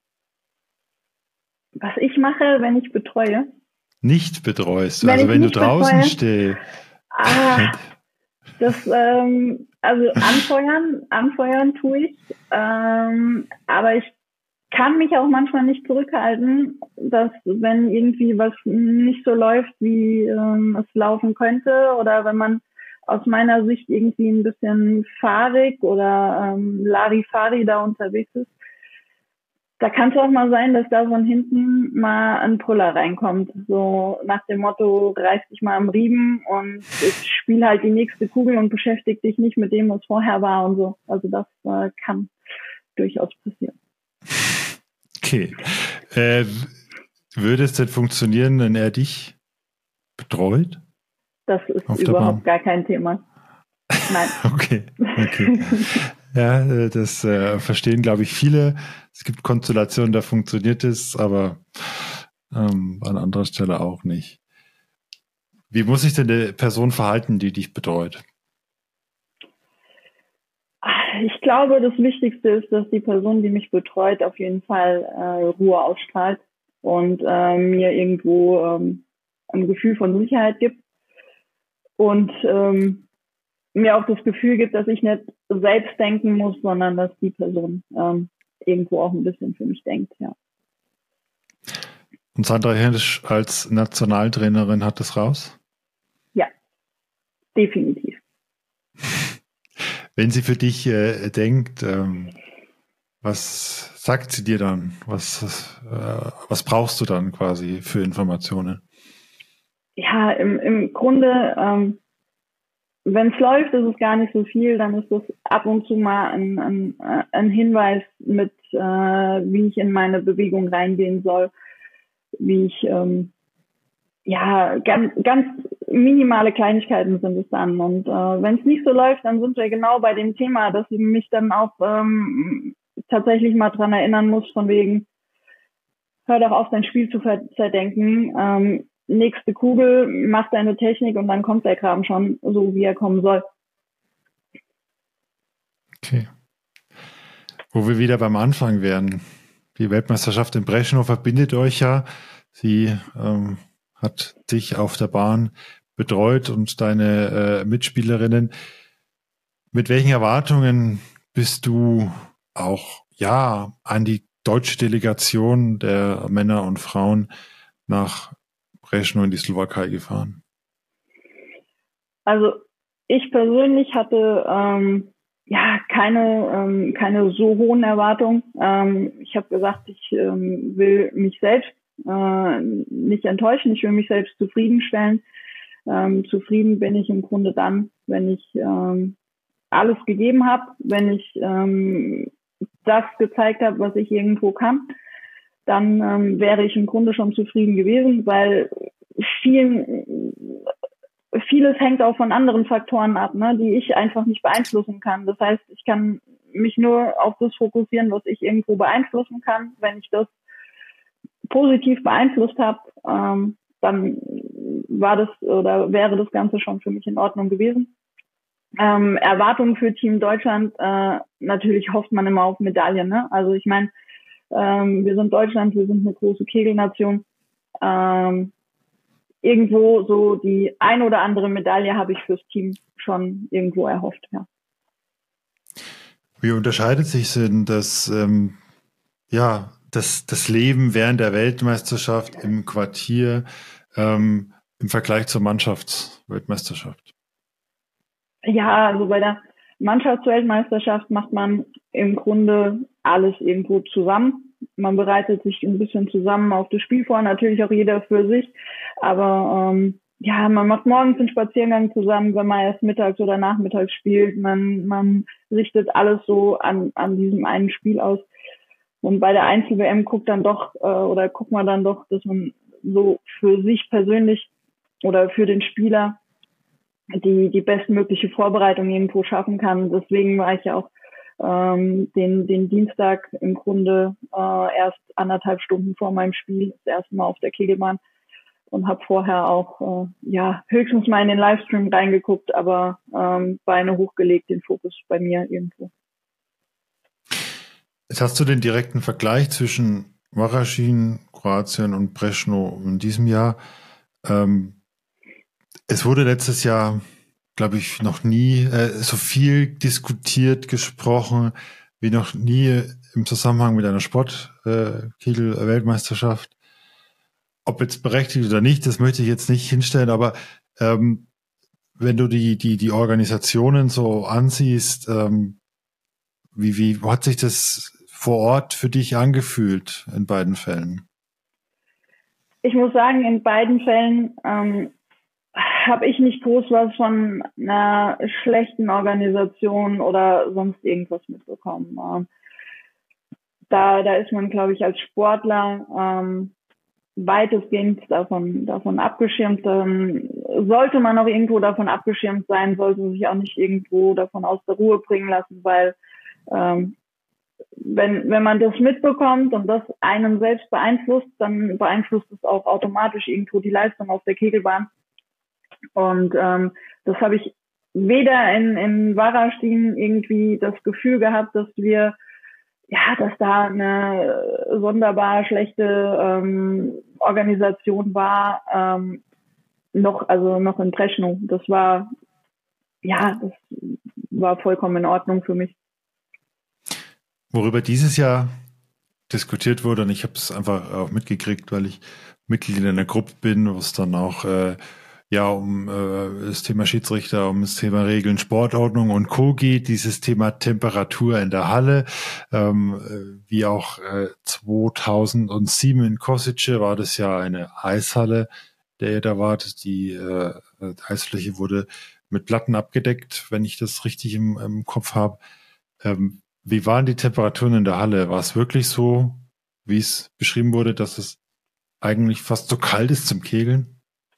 Was ich mache, wenn ich betreue? Nicht betreust, wenn also wenn du draußen betreue, stehst. Ah, das, ähm, also anfeuern, anfeuern tue ich, ähm, aber ich kann mich auch manchmal nicht zurückhalten, dass wenn irgendwie was nicht so läuft, wie ähm, es laufen könnte oder wenn man aus meiner Sicht irgendwie ein bisschen fahrig oder ähm, Larifari da unterwegs ist, da kann es auch mal sein, dass da von hinten mal ein Brüller reinkommt. So nach dem Motto, reiß dich mal am Riemen und ich spiele halt die nächste Kugel und beschäftige dich nicht mit dem, was vorher war und so. Also das äh, kann durchaus passieren. Okay. Äh, würde es denn funktionieren, wenn er dich betreut? Das ist überhaupt gar kein Thema. Nein. Okay, okay. Ja, das äh, verstehen, glaube ich, viele. Es gibt Konstellationen, da funktioniert es, aber ähm, an anderer Stelle auch nicht. Wie muss sich denn eine Person verhalten, die dich betreut? Ich glaube, das Wichtigste ist, dass die Person, die mich betreut, auf jeden Fall äh, Ruhe ausstrahlt und äh, mir irgendwo ähm, ein Gefühl von Sicherheit gibt und ähm, mir auch das Gefühl gibt, dass ich nicht selbst denken muss, sondern dass die Person ähm, irgendwo auch ein bisschen für mich denkt, ja. Und Sandra Hirsch als Nationaltrainerin hat es raus? Ja, definitiv. Wenn sie für dich äh, denkt, ähm, was sagt sie dir dann? Was, äh, was brauchst du dann quasi für Informationen? Ja, im, im Grunde ähm, wenn es läuft, ist es gar nicht so viel, dann ist das ab und zu mal ein, ein, ein Hinweis mit, äh, wie ich in meine Bewegung reingehen soll, wie ich, ähm, ja, ganz, ganz minimale Kleinigkeiten sind es dann. Und äh, wenn es nicht so läuft, dann sind wir genau bei dem Thema, dass ich mich dann auch ähm, tatsächlich mal dran erinnern muss, von wegen, hör doch auf, dein Spiel zu verdenken, ähm, nächste Kugel, mach deine Technik und dann kommt der Kram schon so, wie er kommen soll. Okay. Wo wir wieder beim Anfang wären. Die Weltmeisterschaft in Brezno verbindet euch ja. Sie ähm, hat dich auf der Bahn betreut und deine äh, Mitspielerinnen. Mit welchen Erwartungen bist du auch ja an die deutsche Delegation der Männer und Frauen nach Brezno in die Slowakei gefahren? Also ich persönlich hatte ähm, ja keine ähm, keine so hohen Erwartungen. Ähm, ich habe gesagt, ich ähm, will mich selbst äh, nicht enttäuschen. Ich will mich selbst zufriedenstellen. Ähm, zufrieden bin ich im Grunde dann, wenn ich ähm, alles gegeben habe, wenn ich ähm, das gezeigt habe, was ich irgendwo kann, dann ähm, wäre ich im Grunde schon zufrieden gewesen, weil vielen, vieles hängt auch von anderen Faktoren ab, ne, die ich einfach nicht beeinflussen kann. Das heißt, ich kann mich nur auf das fokussieren, was ich irgendwo beeinflussen kann. Wenn ich das positiv beeinflusst habe, ähm, dann war das oder wäre das Ganze schon für mich in Ordnung gewesen. Ähm, Erwartungen für Team Deutschland, äh, natürlich hofft man immer auf Medaillen, ne? Also ich meine, ähm, wir sind Deutschland, wir sind eine große Kegelnation. Ähm, irgendwo so die ein oder andere Medaille habe ich fürs Team schon irgendwo erhofft, ja. Wie unterscheidet sich denn das, ähm, ja, das, das Leben während der Weltmeisterschaft im Quartier ähm, im Vergleich zur Mannschaftsweltmeisterschaft? Ja, also bei der Mannschaftsweltmeisterschaft macht man im Grunde alles irgendwo zusammen. Man bereitet sich ein bisschen zusammen auf das Spiel vor, natürlich auch jeder für sich. Aber ähm, ja, man macht morgens einen Spaziergang zusammen, wenn man erst mittags oder nachmittags spielt. Man, man richtet alles so an, an diesem einen Spiel aus. Und bei der Einzel-W M guckt dann doch, äh, oder guckt man dann doch, dass man so für sich persönlich oder für den Spieler die die bestmögliche Vorbereitung irgendwo schaffen kann. Deswegen war ich ja auch ähm, den den Dienstag im Grunde äh, erst anderthalb Stunden vor meinem Spiel das erste Mal auf der Kegelbahn und habe vorher auch äh, ja höchstens mal in den Livestream reingeguckt, aber ähm, Beine hochgelegt, den Fokus bei mir irgendwo. Jetzt hast du den direkten Vergleich zwischen Varaždin, Kroatien und Brezno in diesem Jahr. Ähm, Es wurde letztes Jahr, glaube ich, noch nie äh, so viel diskutiert, gesprochen, wie noch nie im Zusammenhang mit einer Sport-Kegel-Weltmeisterschaft. Äh, Ob jetzt berechtigt oder nicht, das möchte ich jetzt nicht hinstellen, aber ähm, wenn du die, die, die Organisationen so ansiehst, ähm, wie, wie hat sich das vor Ort für dich angefühlt in beiden Fällen? Ich muss sagen, in beiden Fällen ähm, habe ich nicht groß was von einer schlechten Organisation oder sonst irgendwas mitbekommen. Ähm, da, da ist man, glaube ich, als Sportler ähm, weitestgehend davon, davon abgeschirmt. Ähm, sollte man auch irgendwo davon abgeschirmt sein, sollte sich auch nicht irgendwo davon aus der Ruhe bringen lassen, weil ähm, wenn, wenn man das mitbekommt und das einen selbst beeinflusst, dann beeinflusst es auch automatisch irgendwo die Leistung auf der Kegelbahn. Und ähm, das habe ich weder in, in Varaždin irgendwie das Gefühl gehabt, dass wir, ja, dass da eine sonderbar schlechte ähm, Organisation war, ähm, noch, also noch in Brezno. Das war, ja, das war vollkommen in Ordnung für mich. Worüber dieses Jahr diskutiert wurde, und ich habe es einfach auch mitgekriegt, weil ich Mitglied in einer Gruppe bin, wo es dann auch äh, ja um äh, das Thema Schiedsrichter, um das Thema Regeln, Sportordnung und Co. geht, dieses Thema Temperatur in der Halle, ähm, wie auch äh, zweitausendsieben in Kosice war das ja eine Eishalle, der ihr da wart. Die äh, Eisfläche wurde mit Platten abgedeckt, wenn ich das richtig im, im Kopf habe. Ähm, wie waren die Temperaturen in der Halle? War es wirklich so, wie es beschrieben wurde, dass es eigentlich fast so kalt ist zum Kegeln?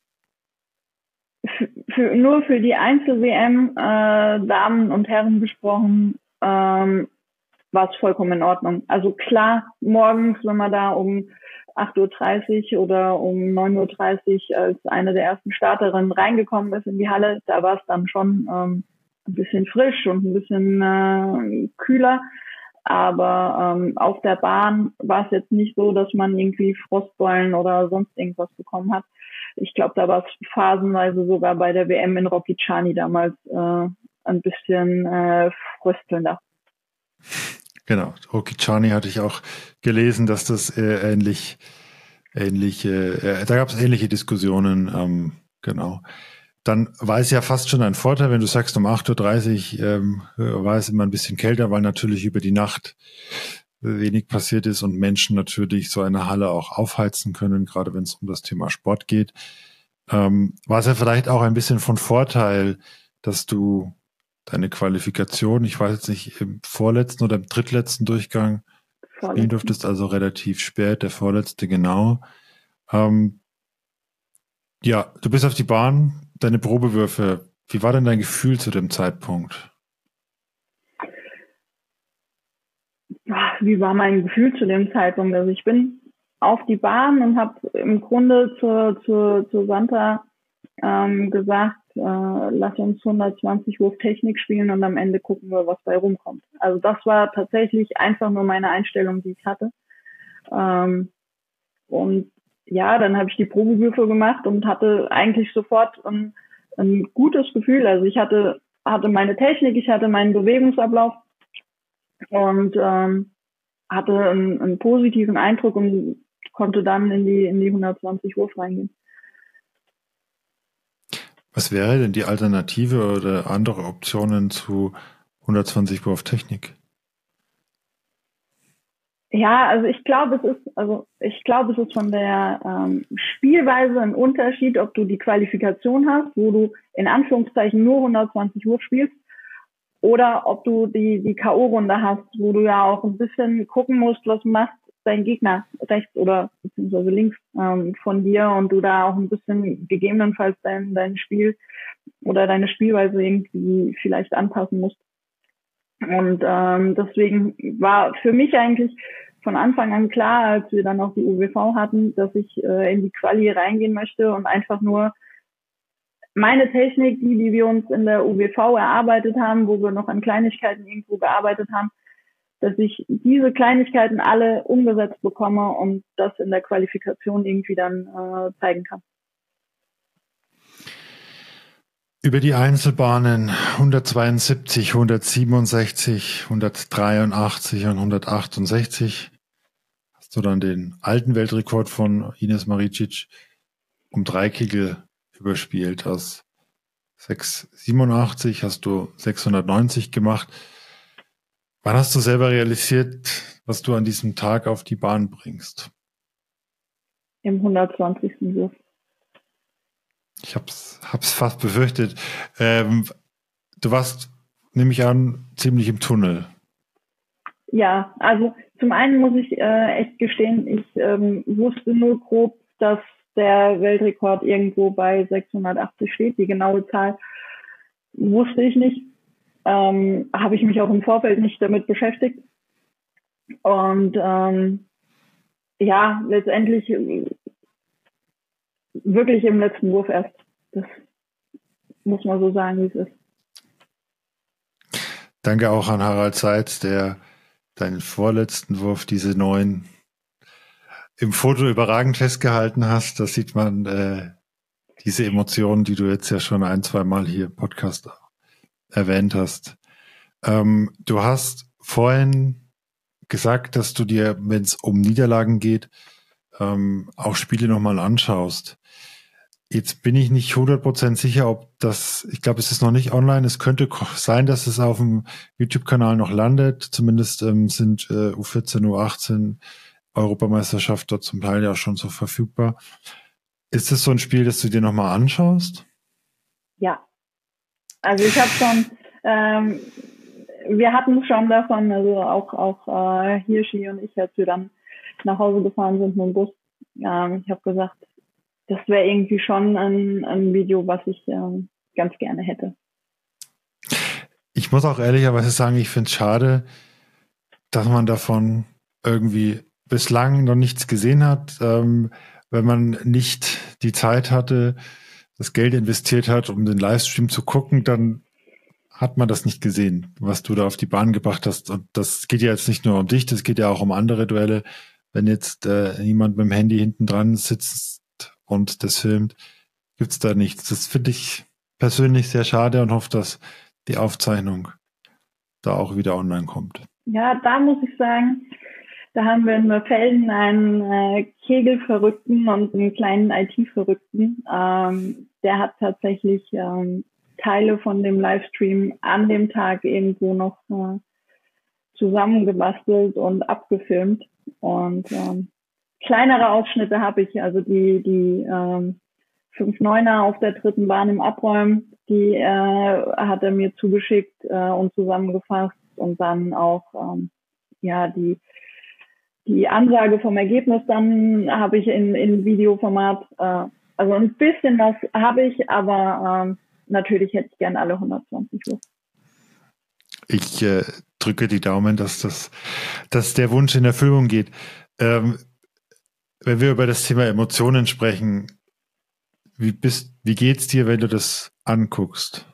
Für, für, nur für die Einzel-W M, äh, Damen und Herren gesprochen, ähm, war es vollkommen in Ordnung. Also klar, morgens, wenn man da um acht Uhr dreißig oder um neun Uhr dreißig als eine der ersten Starterinnen reingekommen ist in die Halle, da war es dann schon ähm, ein bisschen frisch und ein bisschen äh, kühler. Aber ähm, auf der Bahn war es jetzt nicht so, dass man irgendwie Frostbeulen oder sonst irgendwas bekommen hat. Ich glaube, da war es phasenweise sogar bei der W M in Rocchigiani damals äh, ein bisschen äh, fröstelnder. Genau, Rocchigiani hatte ich auch gelesen, dass das äh, ähnlich, ähnliche, äh, da gab es ähnliche Diskussionen, ähm, genau. Dann war es ja fast schon ein Vorteil, wenn du sagst, um acht Uhr dreißig ähm, war es immer ein bisschen kälter, weil natürlich über die Nacht wenig passiert ist und Menschen natürlich so eine Halle auch aufheizen können, gerade wenn es um das Thema Sport geht. Ähm, war es ja vielleicht auch ein bisschen von Vorteil, dass du deine Qualifikation, ich weiß jetzt nicht, im vorletzten oder im drittletzten Durchgang spielen durftest, also relativ spät, der vorletzte genau. Ähm, ja, du bist auf die Bahn, deine Probewürfe. Wie war denn dein Gefühl zu dem Zeitpunkt? Wie war mein Gefühl zu dem Zeitpunkt? Also ich bin auf die Bahn und habe im Grunde zur, zur, zur Santa ähm, gesagt, äh, lass uns hundertzwanzig Wurf Technik spielen und am Ende gucken wir, was bei rumkommt. Also das war tatsächlich einfach nur meine Einstellung, die ich hatte. Ähm, und ja, dann habe ich die Probewürfe gemacht und hatte eigentlich sofort ein, ein gutes Gefühl. Also ich hatte hatte meine Technik, ich hatte meinen Bewegungsablauf und ähm, hatte einen, einen positiven Eindruck und konnte dann in die in die hundertzwanzig Wurf reingehen. Was wäre denn die Alternative oder andere Optionen zu hundertzwanzig Wurf Technik? Ja, also ich glaube, es ist, also ich glaube, es ist von der ähm, Spielweise ein Unterschied, ob du die Qualifikation hast, wo du in Anführungszeichen nur hundertzwanzig Wurf spielst, oder ob du die die K O-Runde hast, wo du ja auch ein bisschen gucken musst, was macht dein Gegner rechts oder beziehungsweise links ähm, von dir und du da auch ein bisschen gegebenenfalls dein dein Spiel oder deine Spielweise irgendwie vielleicht anpassen musst. Und ähm, deswegen war für mich eigentlich von Anfang an klar, als wir dann auch die U W V hatten, dass ich äh, in die Quali reingehen möchte und einfach nur meine Technik, die, die wir uns in der U W V erarbeitet haben, wo wir noch an Kleinigkeiten irgendwo gearbeitet haben, dass ich diese Kleinigkeiten alle umgesetzt bekomme und das in der Qualifikation irgendwie dann äh, zeigen kann. Über die Einzelbahnen hundertzweiundsiebzig, hundertsiebenundsechzig, hundertdreiundachtzig und hundertachtundsechzig hast du dann den alten Weltrekord von Ines Maricic um drei Kegel überspielt. Aus sechshundertsiebenundachtzig hast du sechshundertneunzig gemacht. Wann hast du selber realisiert, was du an diesem Tag auf die Bahn bringst? Im hundertzwanzigsten Wurf. Ich hab's, hab's fast befürchtet. Ähm, du warst, nehme ich an, ziemlich im Tunnel. Ja, also zum einen muss ich äh, echt gestehen, ich ähm, wusste nur grob, dass der Weltrekord irgendwo bei sechshundertachtzig steht. Die genaue Zahl wusste ich nicht. Ähm, habe ich mich auch im Vorfeld nicht damit beschäftigt. Und ähm, ja, letztendlich wirklich im letzten Wurf erst. Das muss man so sagen, wie es ist. Danke auch an Harald Seitz, der deinen vorletzten Wurf, diese neun, im Foto überragend festgehalten hast. Da sieht man äh, diese Emotionen, die du jetzt ja schon ein, zwei Mal hier im Podcast erwähnt hast. Ähm, du hast vorhin gesagt, dass du dir, wenn es um Niederlagen geht, ähm, auch Spiele nochmal anschaust. Jetzt bin ich nicht hundert Prozent sicher, ob das, ich glaube, es ist noch nicht online. Es könnte sein, dass es auf dem YouTube-Kanal noch landet. Zumindest ähm, sind äh, U vierzehn, U achtzehn Europameisterschaft dort zum Teil ja schon so verfügbar. Ist das so ein Spiel, das du dir nochmal anschaust? Ja, Also ich habe schon, ähm, wir hatten schon davon, also auch auch äh, Hirschi und ich, als wir dann nach Hause gefahren sind mit dem Bus, ähm, ich habe gesagt, das wäre irgendwie schon ein, ein Video, was ich ähm, ganz gerne hätte. Ich muss auch ehrlicherweise sagen, ich finde es schade, dass man davon irgendwie bislang noch nichts gesehen hat, ähm, wenn man nicht die Zeit hatte, das Geld investiert hat, um den Livestream zu gucken, dann hat man das nicht gesehen, was du da auf die Bahn gebracht hast. Und das geht ja jetzt nicht nur um dich, das geht ja auch um andere Duelle. Wenn jetzt äh, jemand mit dem Handy hinten dran sitzt und das filmt, gibt's da nichts. Das finde ich persönlich sehr schade und hoffe, dass die Aufzeichnung da auch wieder online kommt. Ja, da muss ich sagen, da haben wir in Neufelden einen äh, Kegelverrückten und einen kleinen I T-Verrückten. Ähm, der hat tatsächlich ähm, Teile von dem Livestream an dem Tag irgendwo noch äh, zusammengebastelt und abgefilmt. Und ähm, kleinere Ausschnitte habe ich, also die die ähm, fünf Neuner auf der dritten Bahn im Abräumen, die äh, hat er mir zugeschickt äh, und zusammengefasst und dann auch ähm, ja die die Ansage vom Ergebnis dann habe ich in in Videoformat, äh, also ein bisschen was habe ich, aber ähm, natürlich hätte ich gern alle hundertzwanzig Uhr. Ich äh, drücke die Daumen, dass das, dass der Wunsch in Erfüllung geht. Ähm, wenn wir über das Thema Emotionen sprechen, wie bist, wie geht's dir, wenn du das anguckst?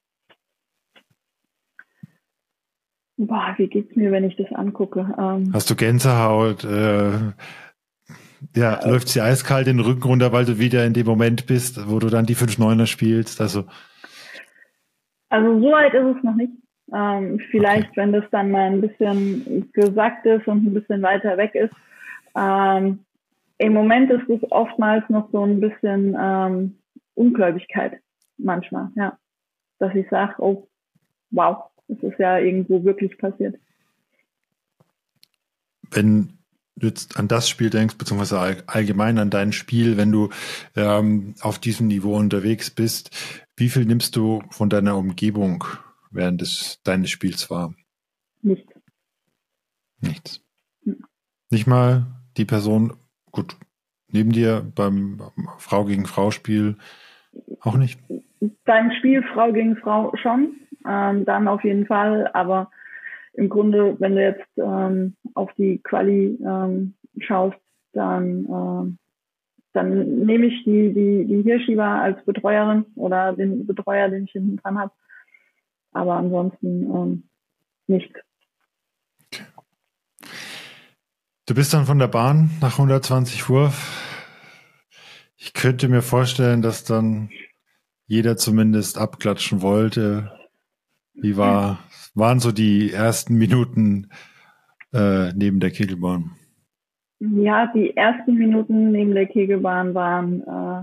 Boah, wie geht's mir, wenn ich das angucke? Ähm, Hast du Gänsehaut? Äh, ja, äh, läuft sie eiskalt den Rücken runter, weil du wieder in dem Moment bist, wo du dann die fünf Neuner spielst? Also, also so weit ist es noch nicht. Ähm, vielleicht, okay, wenn das dann mal ein bisschen gesackt ist und ein bisschen weiter weg ist. Ähm, Im Moment ist es oftmals noch so ein bisschen ähm, Ungläubigkeit manchmal, ja. Dass ich sage, oh, wow, das ist ja irgendwo wirklich passiert. Wenn du jetzt an das Spiel denkst, beziehungsweise allgemein an dein Spiel, wenn du ähm, auf diesem Niveau unterwegs bist, wie viel nimmst du von deiner Umgebung während des, deines Spiels wahr? Nichts. Nichts. Hm. Nicht mal die Person, gut, neben dir beim Frau gegen Frau Spiel auch nicht? Beim Spiel Frau gegen Frau schon, ähm, dann auf jeden Fall, aber im Grunde, wenn du jetzt ähm, auf die Quali ähm, schaust, dann ähm, dann nehme ich die die die Hirschi als Betreuerin oder den Betreuer, den ich hinten dran habe, aber ansonsten ähm, nicht. Okay. Du bist dann von der Bahn nach hundertzwanzig Wurf. Ich könnte mir vorstellen, dass dann jeder zumindest abklatschen wollte. Wie war, waren so die ersten Minuten äh, neben der Kegelbahn? Ja, die ersten Minuten neben der Kegelbahn waren äh,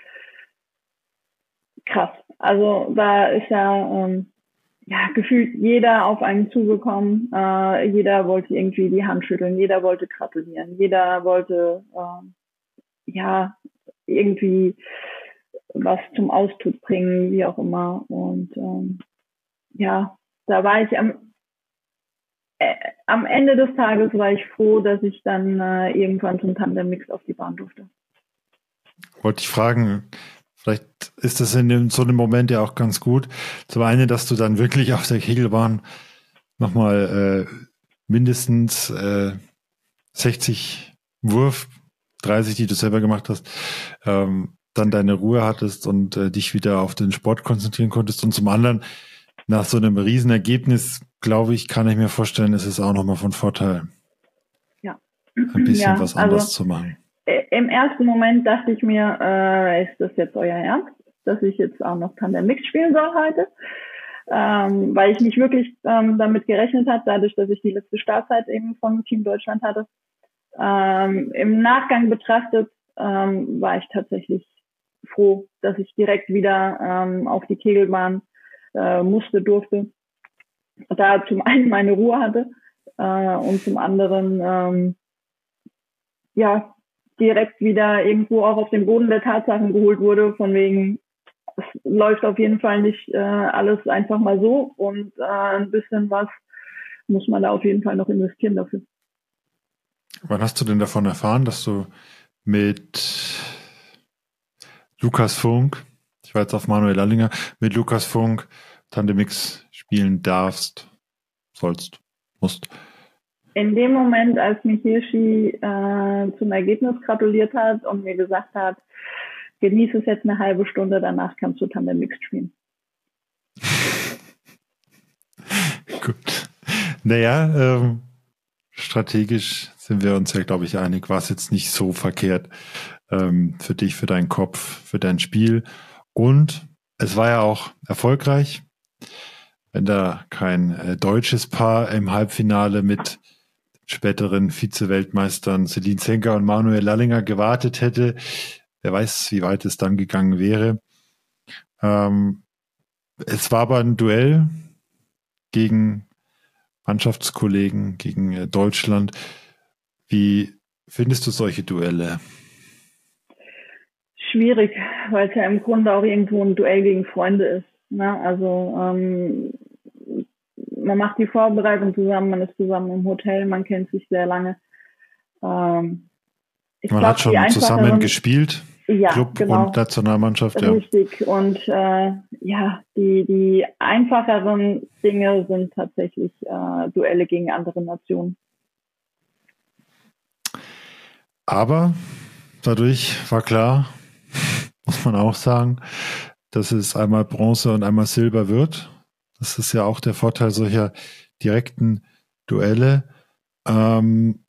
krass. Also da ist ja, ähm, ja gefühlt jeder auf einen zugekommen. Äh, jeder wollte irgendwie die Hand schütteln, jeder wollte gratulieren, jeder wollte äh, ja irgendwie was zum Ausdruck bringen, wie auch immer. Und ähm, ja, da war ich am äh, am Ende des Tages war ich froh, dass ich dann äh, irgendwann zum Tandem-Mix auf die Bahn durfte. Wollte ich fragen, vielleicht ist das in dem, so einem Moment ja auch ganz gut. Zum einen, dass du dann wirklich auf der Kegelbahn nochmal äh, mindestens äh, sechzig Wurf, dreißig, die du selber gemacht hast, ähm, dann deine Ruhe hattest und äh, dich wieder auf den Sport konzentrieren konntest. Und zum anderen, nach so einem Riesenergebnis, glaube ich, kann ich mir vorstellen, ist es auch nochmal von Vorteil. Ja. Ein bisschen ja, was anders also, zu machen. Im ersten Moment dachte ich mir, äh, ist das jetzt euer Ernst, dass ich jetzt auch noch Tandem-Mix spielen soll heute? Ähm, weil ich nicht wirklich ähm, damit gerechnet habe, dadurch, dass ich die letzte Startzeit eben von Team Deutschland hatte. Ähm, Im Nachgang betrachtet ähm, war ich tatsächlich froh, dass ich direkt wieder ähm, auf die Kegelbahn äh, musste, durfte. Da zum einen meine Ruhe hatte äh, und zum anderen ähm, ja direkt wieder irgendwo auch auf den Boden der Tatsachen geholt wurde, von wegen, es läuft auf jeden Fall nicht äh, alles einfach mal so und äh, ein bisschen was muss man da auf jeden Fall noch investieren dafür. Wann hast du denn davon erfahren, dass du mit Lukas Funk, ich war jetzt auf Manuel Lallinger, mit Lukas Funk Tandemix spielen darfst, sollst, musst? In dem Moment, als mich Hirschi äh, zum Ergebnis gratuliert hat und mir gesagt hat, genieß es jetzt eine halbe Stunde, danach kannst du Tandemix spielen. Gut. Naja, ähm, strategisch sind wir uns ja, glaube ich, einig, war es jetzt nicht so verkehrt ähm, für dich, für deinen Kopf, für dein Spiel. Und es war ja auch erfolgreich, wenn da kein äh, deutsches Paar im Halbfinale mit späteren Vize-Weltmeistern Celine Zenker und Manuel Lallinger gewartet hätte. Wer weiß, wie weit es dann gegangen wäre. Ähm, es war aber ein Duell gegen Mannschaftskollegen, gegen äh, Deutschland. Wie findest du solche Duelle? Schwierig, weil es ja im Grunde auch irgendwo ein Duell gegen Freunde ist. Ne? Also ähm, man macht die Vorbereitung zusammen, man ist zusammen im Hotel, man kennt sich sehr lange. Ähm, ich man glaub, hat schon zusammen gespielt, ja, Club genau. und Nationalmannschaft. Richtig. Ja. Und äh, ja, die, die einfacheren Dinge sind tatsächlich äh, Duelle gegen andere Nationen. Aber dadurch war klar, muss man auch sagen, dass es einmal Bronze und einmal Silber wird. Das ist ja auch der Vorteil solcher direkten Duelle. Ähm,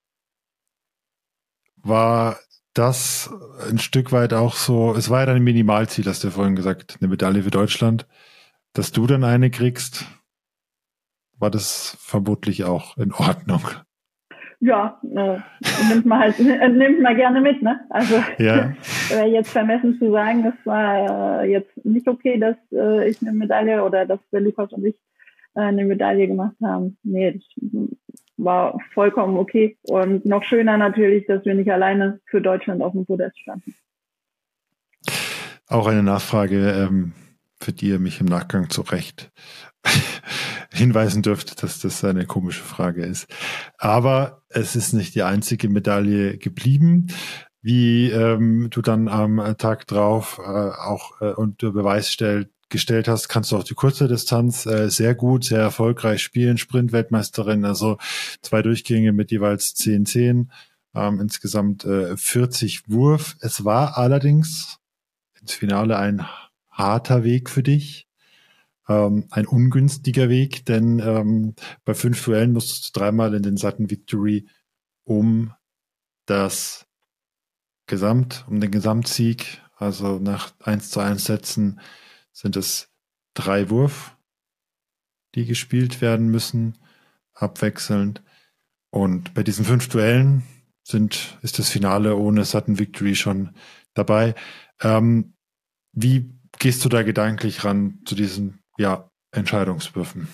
war das ein Stück weit auch so, es war ja dein Minimalziel, hast du ja vorhin gesagt, eine Medaille für Deutschland, dass du dann eine kriegst, war das vermutlich auch in Ordnung. Ja, äh, nimmt man halt, nimmt man gerne mit, ne? Also ja. Wäre jetzt vermessen zu sagen, das war äh, jetzt nicht okay, dass äh, ich eine Medaille oder dass der Lukas und ich äh, eine Medaille gemacht haben. Nee, das war vollkommen okay. Und noch schöner natürlich, dass wir nicht alleine für Deutschland auf dem Podest standen. Auch eine Nachfrage, ähm, für die ihr mich im Nachgang zu Recht hinweisen dürft, dass das eine komische Frage ist. Aber es ist nicht die einzige Medaille geblieben. Wie ähm, du dann am Tag drauf äh, auch äh, unter Beweis stell, gestellt hast, kannst du auch die kurze Distanz äh, sehr gut, sehr erfolgreich spielen. Sprint-Weltmeisterin, also zwei Durchgänge mit jeweils zehn zehn, ähm, insgesamt äh, vierzig Wurf. Es war allerdings ins Finale ein harter Weg für dich. Ähm, ein ungünstiger Weg, denn ähm, bei fünf Duellen musstest du dreimal in den Sutton Victory um das Gesamt, um den Gesamtsieg, also nach eins zu eins Sätzen sind es drei Wurf, die gespielt werden müssen, abwechselnd. Und bei diesen fünf Duellen sind, ist das Finale ohne Sutton Victory schon dabei. Ähm, wie gehst du da gedanklich ran zu diesen ja, Entscheidungswürfen?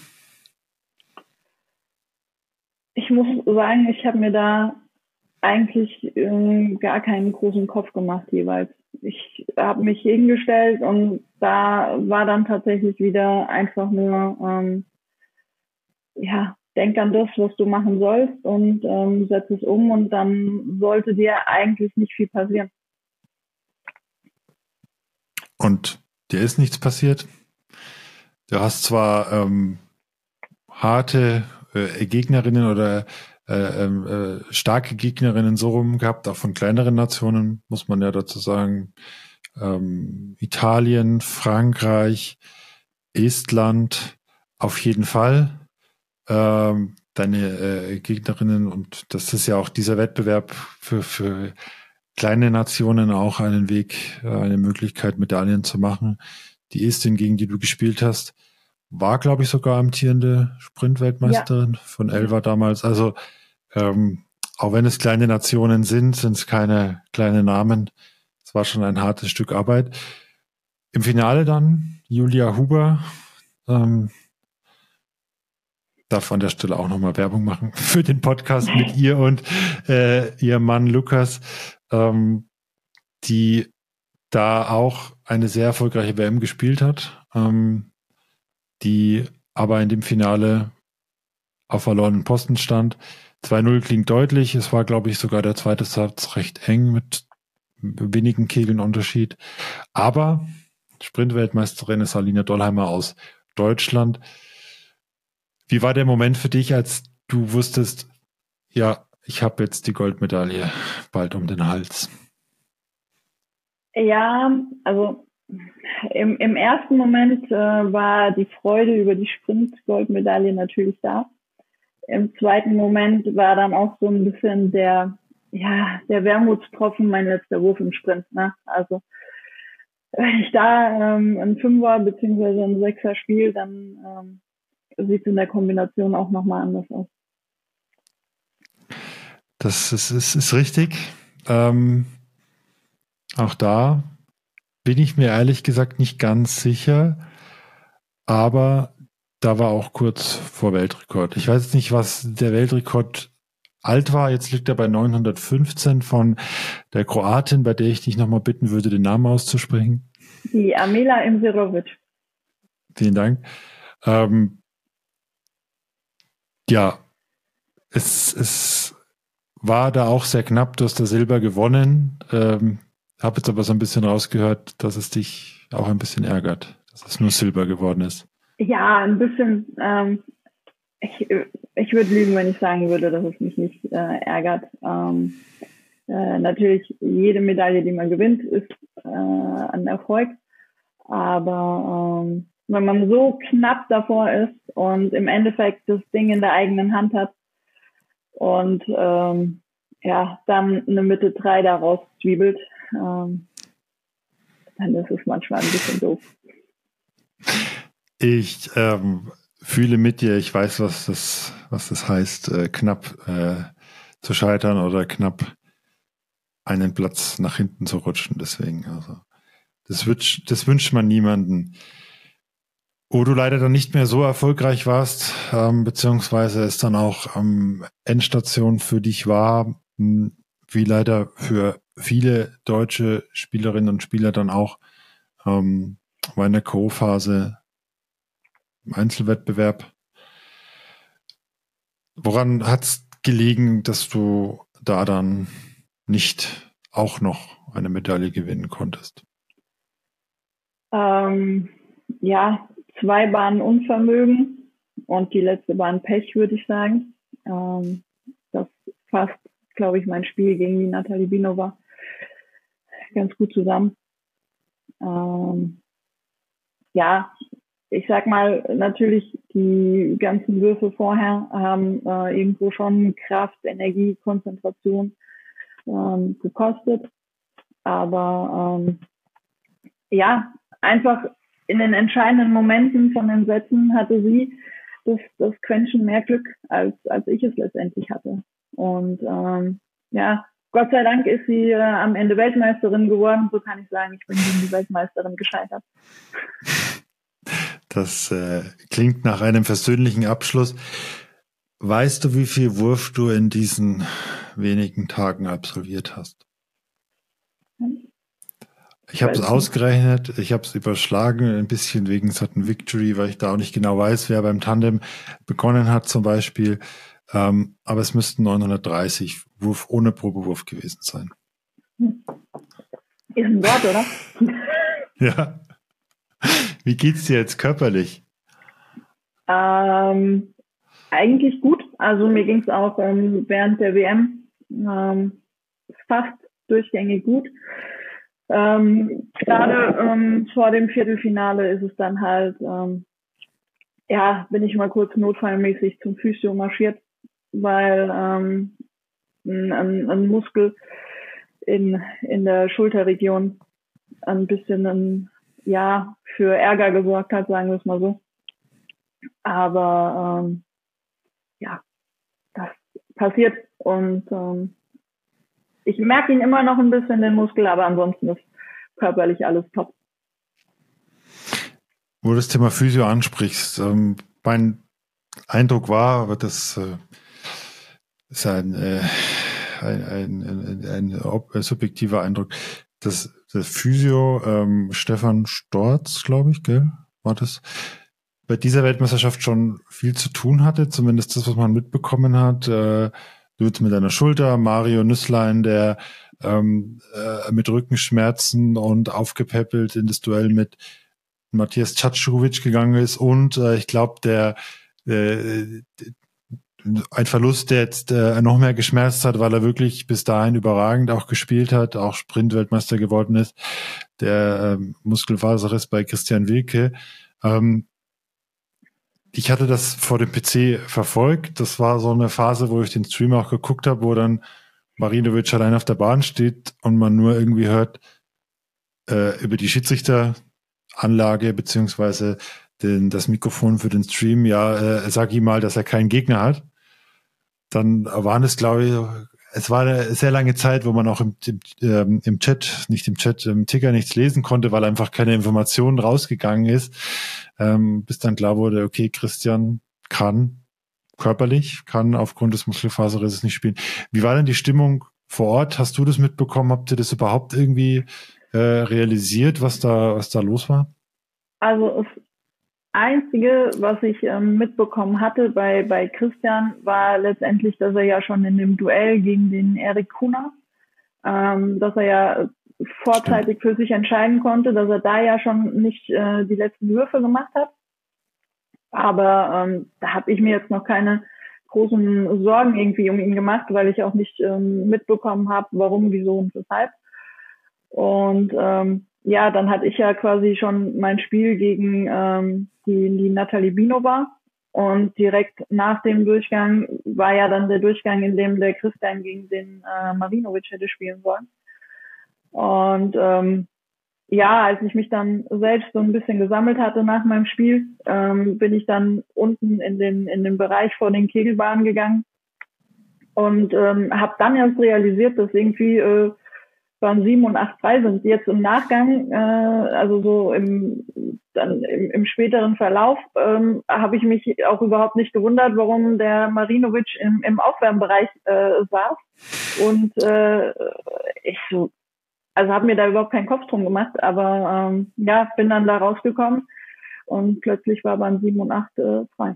Ich muss sagen, ich habe mir da eigentlich äh, gar keinen großen Kopf gemacht jeweils. Ich habe mich hingestellt und da war dann tatsächlich wieder einfach nur, ähm, ja, denk an das, was du machen sollst und ähm, setz es um und dann sollte dir eigentlich nicht viel passieren. Und dir ist nichts passiert? Du hast zwar ähm, harte äh, Gegnerinnen oder äh, äh, starke Gegnerinnen so rum gehabt, auch von kleineren Nationen, muss man ja dazu sagen. Ähm, Italien, Frankreich, Estland, auf jeden Fall. Ähm, deine äh, Gegnerinnen, und das ist ja auch dieser Wettbewerb für, für kleine Nationen auch einen Weg, eine Möglichkeit, Medaillen zu machen. Die Estin, gegen die du gespielt hast, war, glaube ich, sogar amtierende Sprint-Weltmeisterin, ja, von Elva damals. Also ähm, auch wenn es kleine Nationen sind, sind es keine kleinen Namen. Es war schon ein hartes Stück Arbeit. Im Finale dann Julia Huber, ähm, darf an der Stelle auch nochmal Werbung machen für den Podcast mit ihr und äh, ihr Mann Lukas, ähm, die da auch eine sehr erfolgreiche W M gespielt hat, ähm, die aber in dem Finale auf verlorenen Posten stand. zwei null klingt deutlich. Es war, glaube ich, sogar der zweite Satz recht eng mit wenigen Kegeln Unterschied. Aber Sprintweltmeisterin ist Alina Dollheimer aus Deutschland. Wie war der Moment für dich, als du wusstest, ja, ich habe jetzt die Goldmedaille bald um den Hals? Ja, also im, im ersten Moment äh, war die Freude über die Sprint-Goldmedaille natürlich da. Im zweiten Moment war dann auch so ein bisschen der, ja, der Wermutstropfen mein letzter Wurf im Sprint. Ne? Also wenn ich da ähm, ein Fünfer beziehungsweise ein Sechser spiele, dann ähm, sieht es in der Kombination auch nochmal anders aus. Das ist, ist, ist richtig. Ähm, auch da bin ich mir ehrlich gesagt nicht ganz sicher, aber da war auch kurz vor Weltrekord. Ich weiß jetzt nicht, was der Weltrekord alt war. Jetzt liegt er bei neunhundertfünfzehn von der Kroatin, bei der ich dich nochmal bitten würde, den Namen auszusprechen. Die Amela Imsirovic. Vielen Dank. Ähm, ja, es, es war da auch sehr knapp. Du hast da Silber gewonnen. Ähm, habe jetzt aber so ein bisschen rausgehört, dass es dich auch ein bisschen ärgert, dass es nur Silber geworden ist. Ja, ein bisschen. Ähm, ich ich würde lügen, wenn ich sagen würde, dass es mich nicht äh, ärgert. Ähm, äh, natürlich, jede Medaille, die man gewinnt, ist äh, ein Erfolg. Aber ähm, wenn man so knapp davor ist und im Endeffekt das Ding in der eigenen Hand hat und ähm, ja, dann eine Mitte drei daraus zwiebelt, ähm, dann ist es manchmal ein bisschen doof. Ich ähm, fühle mit dir, ich weiß, was das, was das heißt, äh, knapp äh, zu scheitern oder knapp einen Platz nach hinten zu rutschen. Deswegen, also das, wünsch, das wünscht man niemanden. Wo du leider dann nicht mehr so erfolgreich warst, ähm, beziehungsweise es dann auch am ähm, Endstation für dich war, mh, wie leider für viele deutsche Spielerinnen und Spieler dann auch, ähm, war in der K O-Phase im Einzelwettbewerb. Woran hat es gelegen, dass du da dann nicht auch noch eine Medaille gewinnen konntest? Ähm, ja, zwei Bahnen Unvermögen und die letzte Bahn Pech, würde ich sagen. Ähm, das fasst, glaube ich, mein Spiel gegen die Nathalie Binova ganz gut zusammen. Ähm, ja, ich sag mal, natürlich die ganzen Würfe vorher haben äh, irgendwo schon Kraft, Energie, Konzentration ähm, gekostet. Aber ähm, ja, einfach in den entscheidenden Momenten von den Sätzen hatte sie das, das Quäntchen mehr Glück, als, als ich es letztendlich hatte. Und ähm, ja, Gott sei Dank ist sie äh, am Ende Weltmeisterin geworden. So kann ich sagen, ich bin gegen die Weltmeisterin gescheitert. Das äh, klingt nach einem versöhnlichen Abschluss. Weißt du, wie viel Wurf du in diesen wenigen Tagen absolviert hast? Ich habe es ausgerechnet, ich habe es überschlagen, ein bisschen wegen Sutton Victory, weil ich da auch nicht genau weiß, wer beim Tandem begonnen hat zum Beispiel. Ähm, aber es müssten neunhundertdreißig Wurf ohne Probewurf gewesen sein. Ist ein Wort, oder? Ja. Wie geht's dir jetzt körperlich? Ähm, eigentlich gut. Also mir ging es auch ähm, während der W M ähm, fast durchgängig gut. Ähm, gerade ähm, vor dem Viertelfinale ist es dann halt, ähm, ja, bin ich mal kurz notfallmäßig zum Physio marschiert, weil ähm, ein, ein Muskel in, in der Schulterregion ein bisschen ein, ja, für Ärger gesorgt hat, sagen wir es mal so. Aber ähm, ja, das passiert und ähm, ich merke ihn immer noch ein bisschen, den Muskel, aber ansonsten ist körperlich alles top. Wo du das Thema Physio ansprichst, ähm, mein Eindruck war, aber das äh, ist ein, äh, ein, ein, ein, ein, ein subjektiver Eindruck, das, das Physio ähm, Stefan Storz, glaube ich, gell, war das, bei dieser Weltmeisterschaft schon viel zu tun hatte, zumindest das, was man mitbekommen hat. Äh, du jetzt mit deiner Schulter, Mario Nüsslein, der ähm, äh, mit Rückenschmerzen und aufgepäppelt in das Duell mit Matthias Cackovic gegangen ist und äh, ich glaube, der äh, ein Verlust, der jetzt äh, noch mehr geschmerzt hat, weil er wirklich bis dahin überragend auch gespielt hat, auch Sprint-Weltmeister geworden ist, der äh, Muskelfaserriss bei Christian Wilke. Ähm, ich hatte das vor dem P C verfolgt. Das war so eine Phase, wo ich den Stream auch geguckt habe, wo dann Marinovic allein auf der Bahn steht und man nur irgendwie hört äh, über die Schiedsrichteranlage beziehungsweise den, das Mikrofon für den Stream, ja, äh, sag ihm mal, dass er keinen Gegner hat. Dann waren es, glaube ich, es war eine sehr lange Zeit, wo man auch im, im, im Chat, nicht im Chat, im Ticker nichts lesen konnte, weil einfach keine Informationen rausgegangen ist, ähm, bis dann klar wurde, okay, Christian kann körperlich, kann aufgrund des Muskelfaserrisses nicht spielen. Wie war denn die Stimmung vor Ort? Hast du das mitbekommen? Habt ihr das überhaupt irgendwie äh, realisiert, was da, was da los war? Also es Einzige, was ich ähm, mitbekommen hatte bei, bei Christian, war letztendlich, dass er ja schon in dem Duell gegen den Erik Kuna, ähm, dass er ja vorzeitig Stimmt. für sich entscheiden konnte, dass er da ja schon nicht äh, die letzten Würfe gemacht hat. Aber ähm, da habe ich mir jetzt noch keine großen Sorgen irgendwie um ihn gemacht, weil ich auch nicht ähm, mitbekommen habe, warum, wieso und weshalb. Und ähm, ja, dann hatte ich ja quasi schon mein Spiel gegen ähm, die, die Nathalie Binova und direkt nach dem Durchgang war ja dann der Durchgang, in dem der Christian gegen den äh, Marinovic hätte spielen sollen. Und ähm, ja, als ich mich dann selbst so ein bisschen gesammelt hatte nach meinem Spiel, ähm, bin ich dann unten in den in den Bereich vor den Kegelbahnen gegangen und ähm, habe dann erst realisiert, dass irgendwie äh, waren sieben und acht frei sind. Jetzt im Nachgang, äh, also so im dann im, im späteren Verlauf, ähm, habe ich mich auch überhaupt nicht gewundert, warum der Marinovic im, im Aufwärmbereich äh, saß. Und äh, ich so, also habe mir da überhaupt keinen Kopf drum gemacht, aber ähm, ja, bin dann da rausgekommen und plötzlich war beim sieben und acht äh, frei.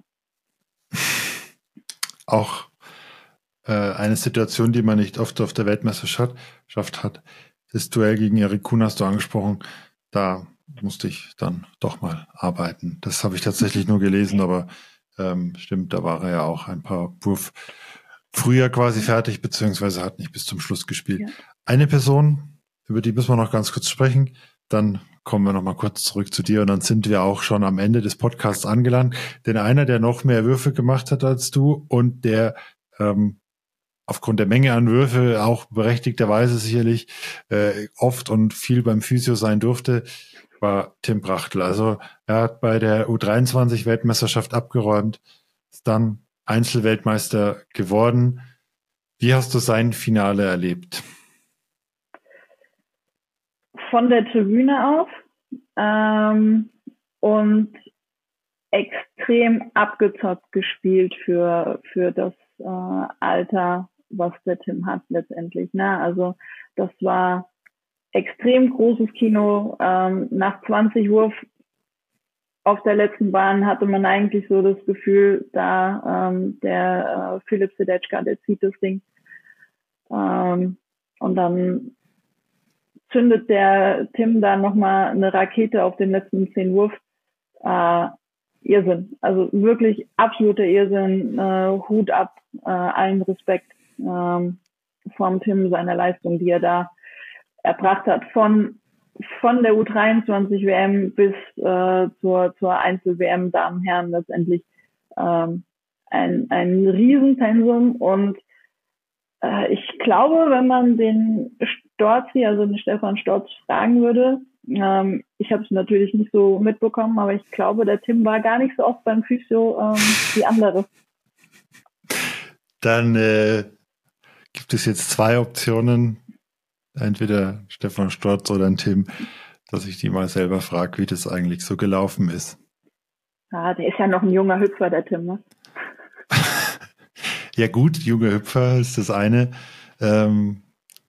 Auch eine Situation, die man nicht oft auf der Weltmeisterschaft hat. Das Duell gegen Erik Kuna hast du angesprochen. Da musste ich dann doch mal arbeiten. Das habe ich tatsächlich nur gelesen, aber ähm, stimmt, da war er ja auch ein paar Wurf früher quasi fertig, beziehungsweise hat nicht bis zum Schluss gespielt. Ja. Eine Person, über die müssen wir noch ganz kurz sprechen, dann kommen wir noch mal kurz zurück zu dir und dann sind wir auch schon am Ende des Podcasts angelangt. Denn einer, der noch mehr Würfe gemacht hat als du und der ähm, aufgrund der Menge an Würfe auch berechtigterweise sicherlich äh, oft und viel beim Physio sein durfte, war Tim Brachtl. Also er hat bei der U dreiundzwanzig Weltmeisterschaft abgeräumt, ist dann Einzelweltmeister geworden. Wie hast du sein Finale erlebt? Von der Tribüne aus ähm, und extrem abgezockt gespielt für für das äh, Alter, was der Tim hat letztendlich. Ne? Also das war extrem großes Kino. Ähm, nach zwanzig Wurf auf der letzten Bahn hatte man eigentlich so das Gefühl, da ähm, der äh, Filip Sedečka, der zieht das Ding. Ähm, und dann zündet der Tim da nochmal eine Rakete auf den letzten zehn Wurf. Äh, Irrsinn. Also wirklich absoluter Irrsinn. Äh, Hut ab, äh, allen Respekt ähm, vom Tim, seiner Leistung, die er da erbracht hat. Von von der U dreiundzwanzig W M bis äh, zur zur Einzel-W M Damen und Herren letztendlich ähm, ein ein Riesenpensum. Und äh, ich glaube, wenn man den Storzi, also den Stefan Storz, fragen würde, ähm, ich habe es natürlich nicht so mitbekommen, aber ich glaube, der Tim war gar nicht so oft beim Physio ähm, wie andere. Dann äh, gibt es jetzt zwei Optionen, entweder Stefan Storz oder ein Tim, dass ich die mal selber frage, wie das eigentlich so gelaufen ist. Ah, der ist ja noch ein junger Hüpfer, der Tim, ne? Ja gut, junger Hüpfer ist das eine. Ähm,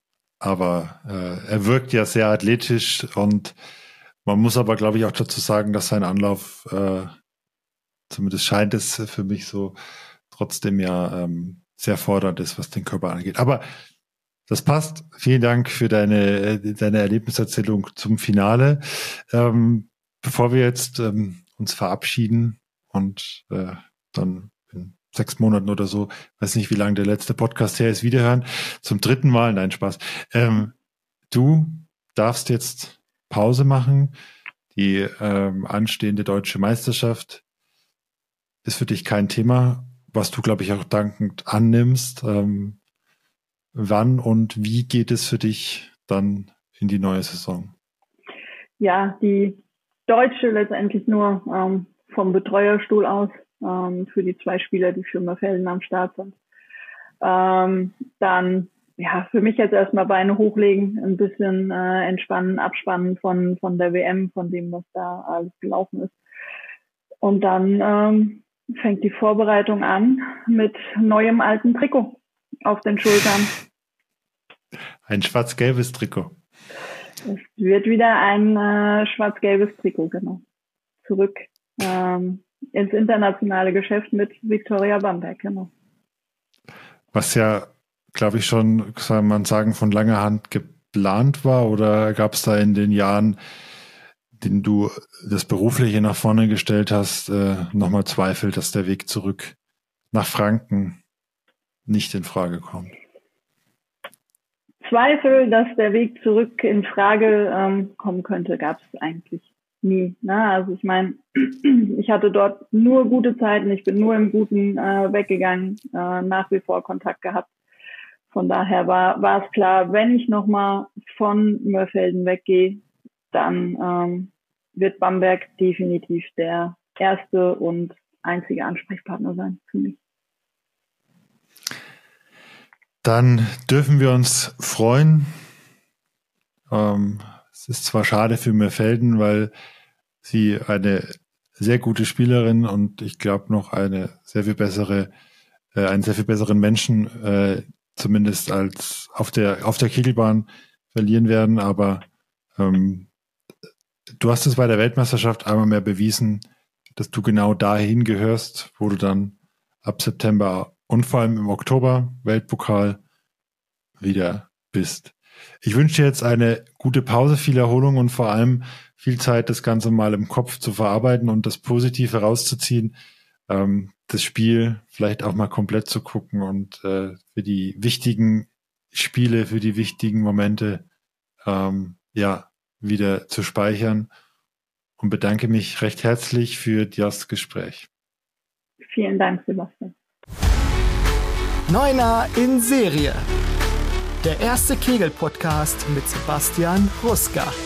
aber äh, er wirkt ja sehr athletisch und man muss aber, glaube ich, auch dazu sagen, dass sein Anlauf, äh, zumindest scheint es für mich so, trotzdem ja ähm, sehr fordernd ist, was den Körper angeht. Aber das passt. Vielen Dank für deine, deine Erlebniserzählung zum Finale. Ähm, bevor wir jetzt ähm, uns verabschieden und äh, dann in sechs Monaten oder so, weiß nicht, wie lange der letzte Podcast her ist, wiederhören, zum dritten Mal, nein, Spaß. Ähm, du darfst jetzt Pause machen. Die ähm, anstehende deutsche Meisterschaft ist für dich kein Thema, was du, glaube ich, auch dankend annimmst. Ähm, wann und wie geht es für dich dann in die neue Saison? Ja, die deutsche letztendlich nur ähm, vom Betreuerstuhl aus ähm, für die zwei Spieler, die für Mörfelden am Start sind. Ähm, dann ja, für mich jetzt erstmal Beine hochlegen, ein bisschen äh, entspannen, abspannen von von der W M, von dem, was da alles gelaufen ist. Und dann ähm, fängt die Vorbereitung an mit neuem alten Trikot auf den Schultern. Ein schwarz-gelbes Trikot. Es wird wieder ein äh, schwarz-gelbes Trikot, genau. Zurück ähm, ins internationale Geschäft mit Viktoria Bamberg, genau. Was ja, glaube ich, schon, soll man sagen, von langer Hand geplant war, oder gab es da in den Jahren, den du das Berufliche nach vorne gestellt hast, äh, nochmal Zweifel, dass der Weg zurück nach Franken nicht in Frage kommt? Zweifel, dass der Weg zurück in Frage ähm, kommen könnte, gab es eigentlich nie. Ne? Also ich meine, ich hatte dort nur gute Zeiten, ich bin nur im Guten äh, weggegangen, äh, nach wie vor Kontakt gehabt. Von daher war war es klar, wenn ich nochmal von Mörfelden weggehe, dann ähm, wird Bamberg definitiv der erste und einzige Ansprechpartner sein für mich. Dann dürfen wir uns freuen. Ähm, es ist zwar schade für Mörfelden, weil sie eine sehr gute Spielerin und ich glaube noch eine sehr viel bessere, äh, einen sehr viel besseren Menschen, äh, zumindest als auf der auf der Kegelbahn verlieren werden. Aber ähm, du hast es bei der Weltmeisterschaft einmal mehr bewiesen, dass du genau dahin gehörst, wo du dann ab September und vor allem im Oktober Weltpokal wieder bist. Ich wünsche dir jetzt eine gute Pause, viel Erholung und vor allem viel Zeit, das Ganze mal im Kopf zu verarbeiten und das Positive rauszuziehen, ähm, das Spiel vielleicht auch mal komplett zu gucken und äh, für die wichtigen Spiele, für die wichtigen Momente ähm, ja wieder zu speichern, und bedanke mich recht herzlich für das Gespräch. Vielen Dank, Sebastian. Neuner in Serie. Der erste Kegel-Podcast mit Sebastian Ruska.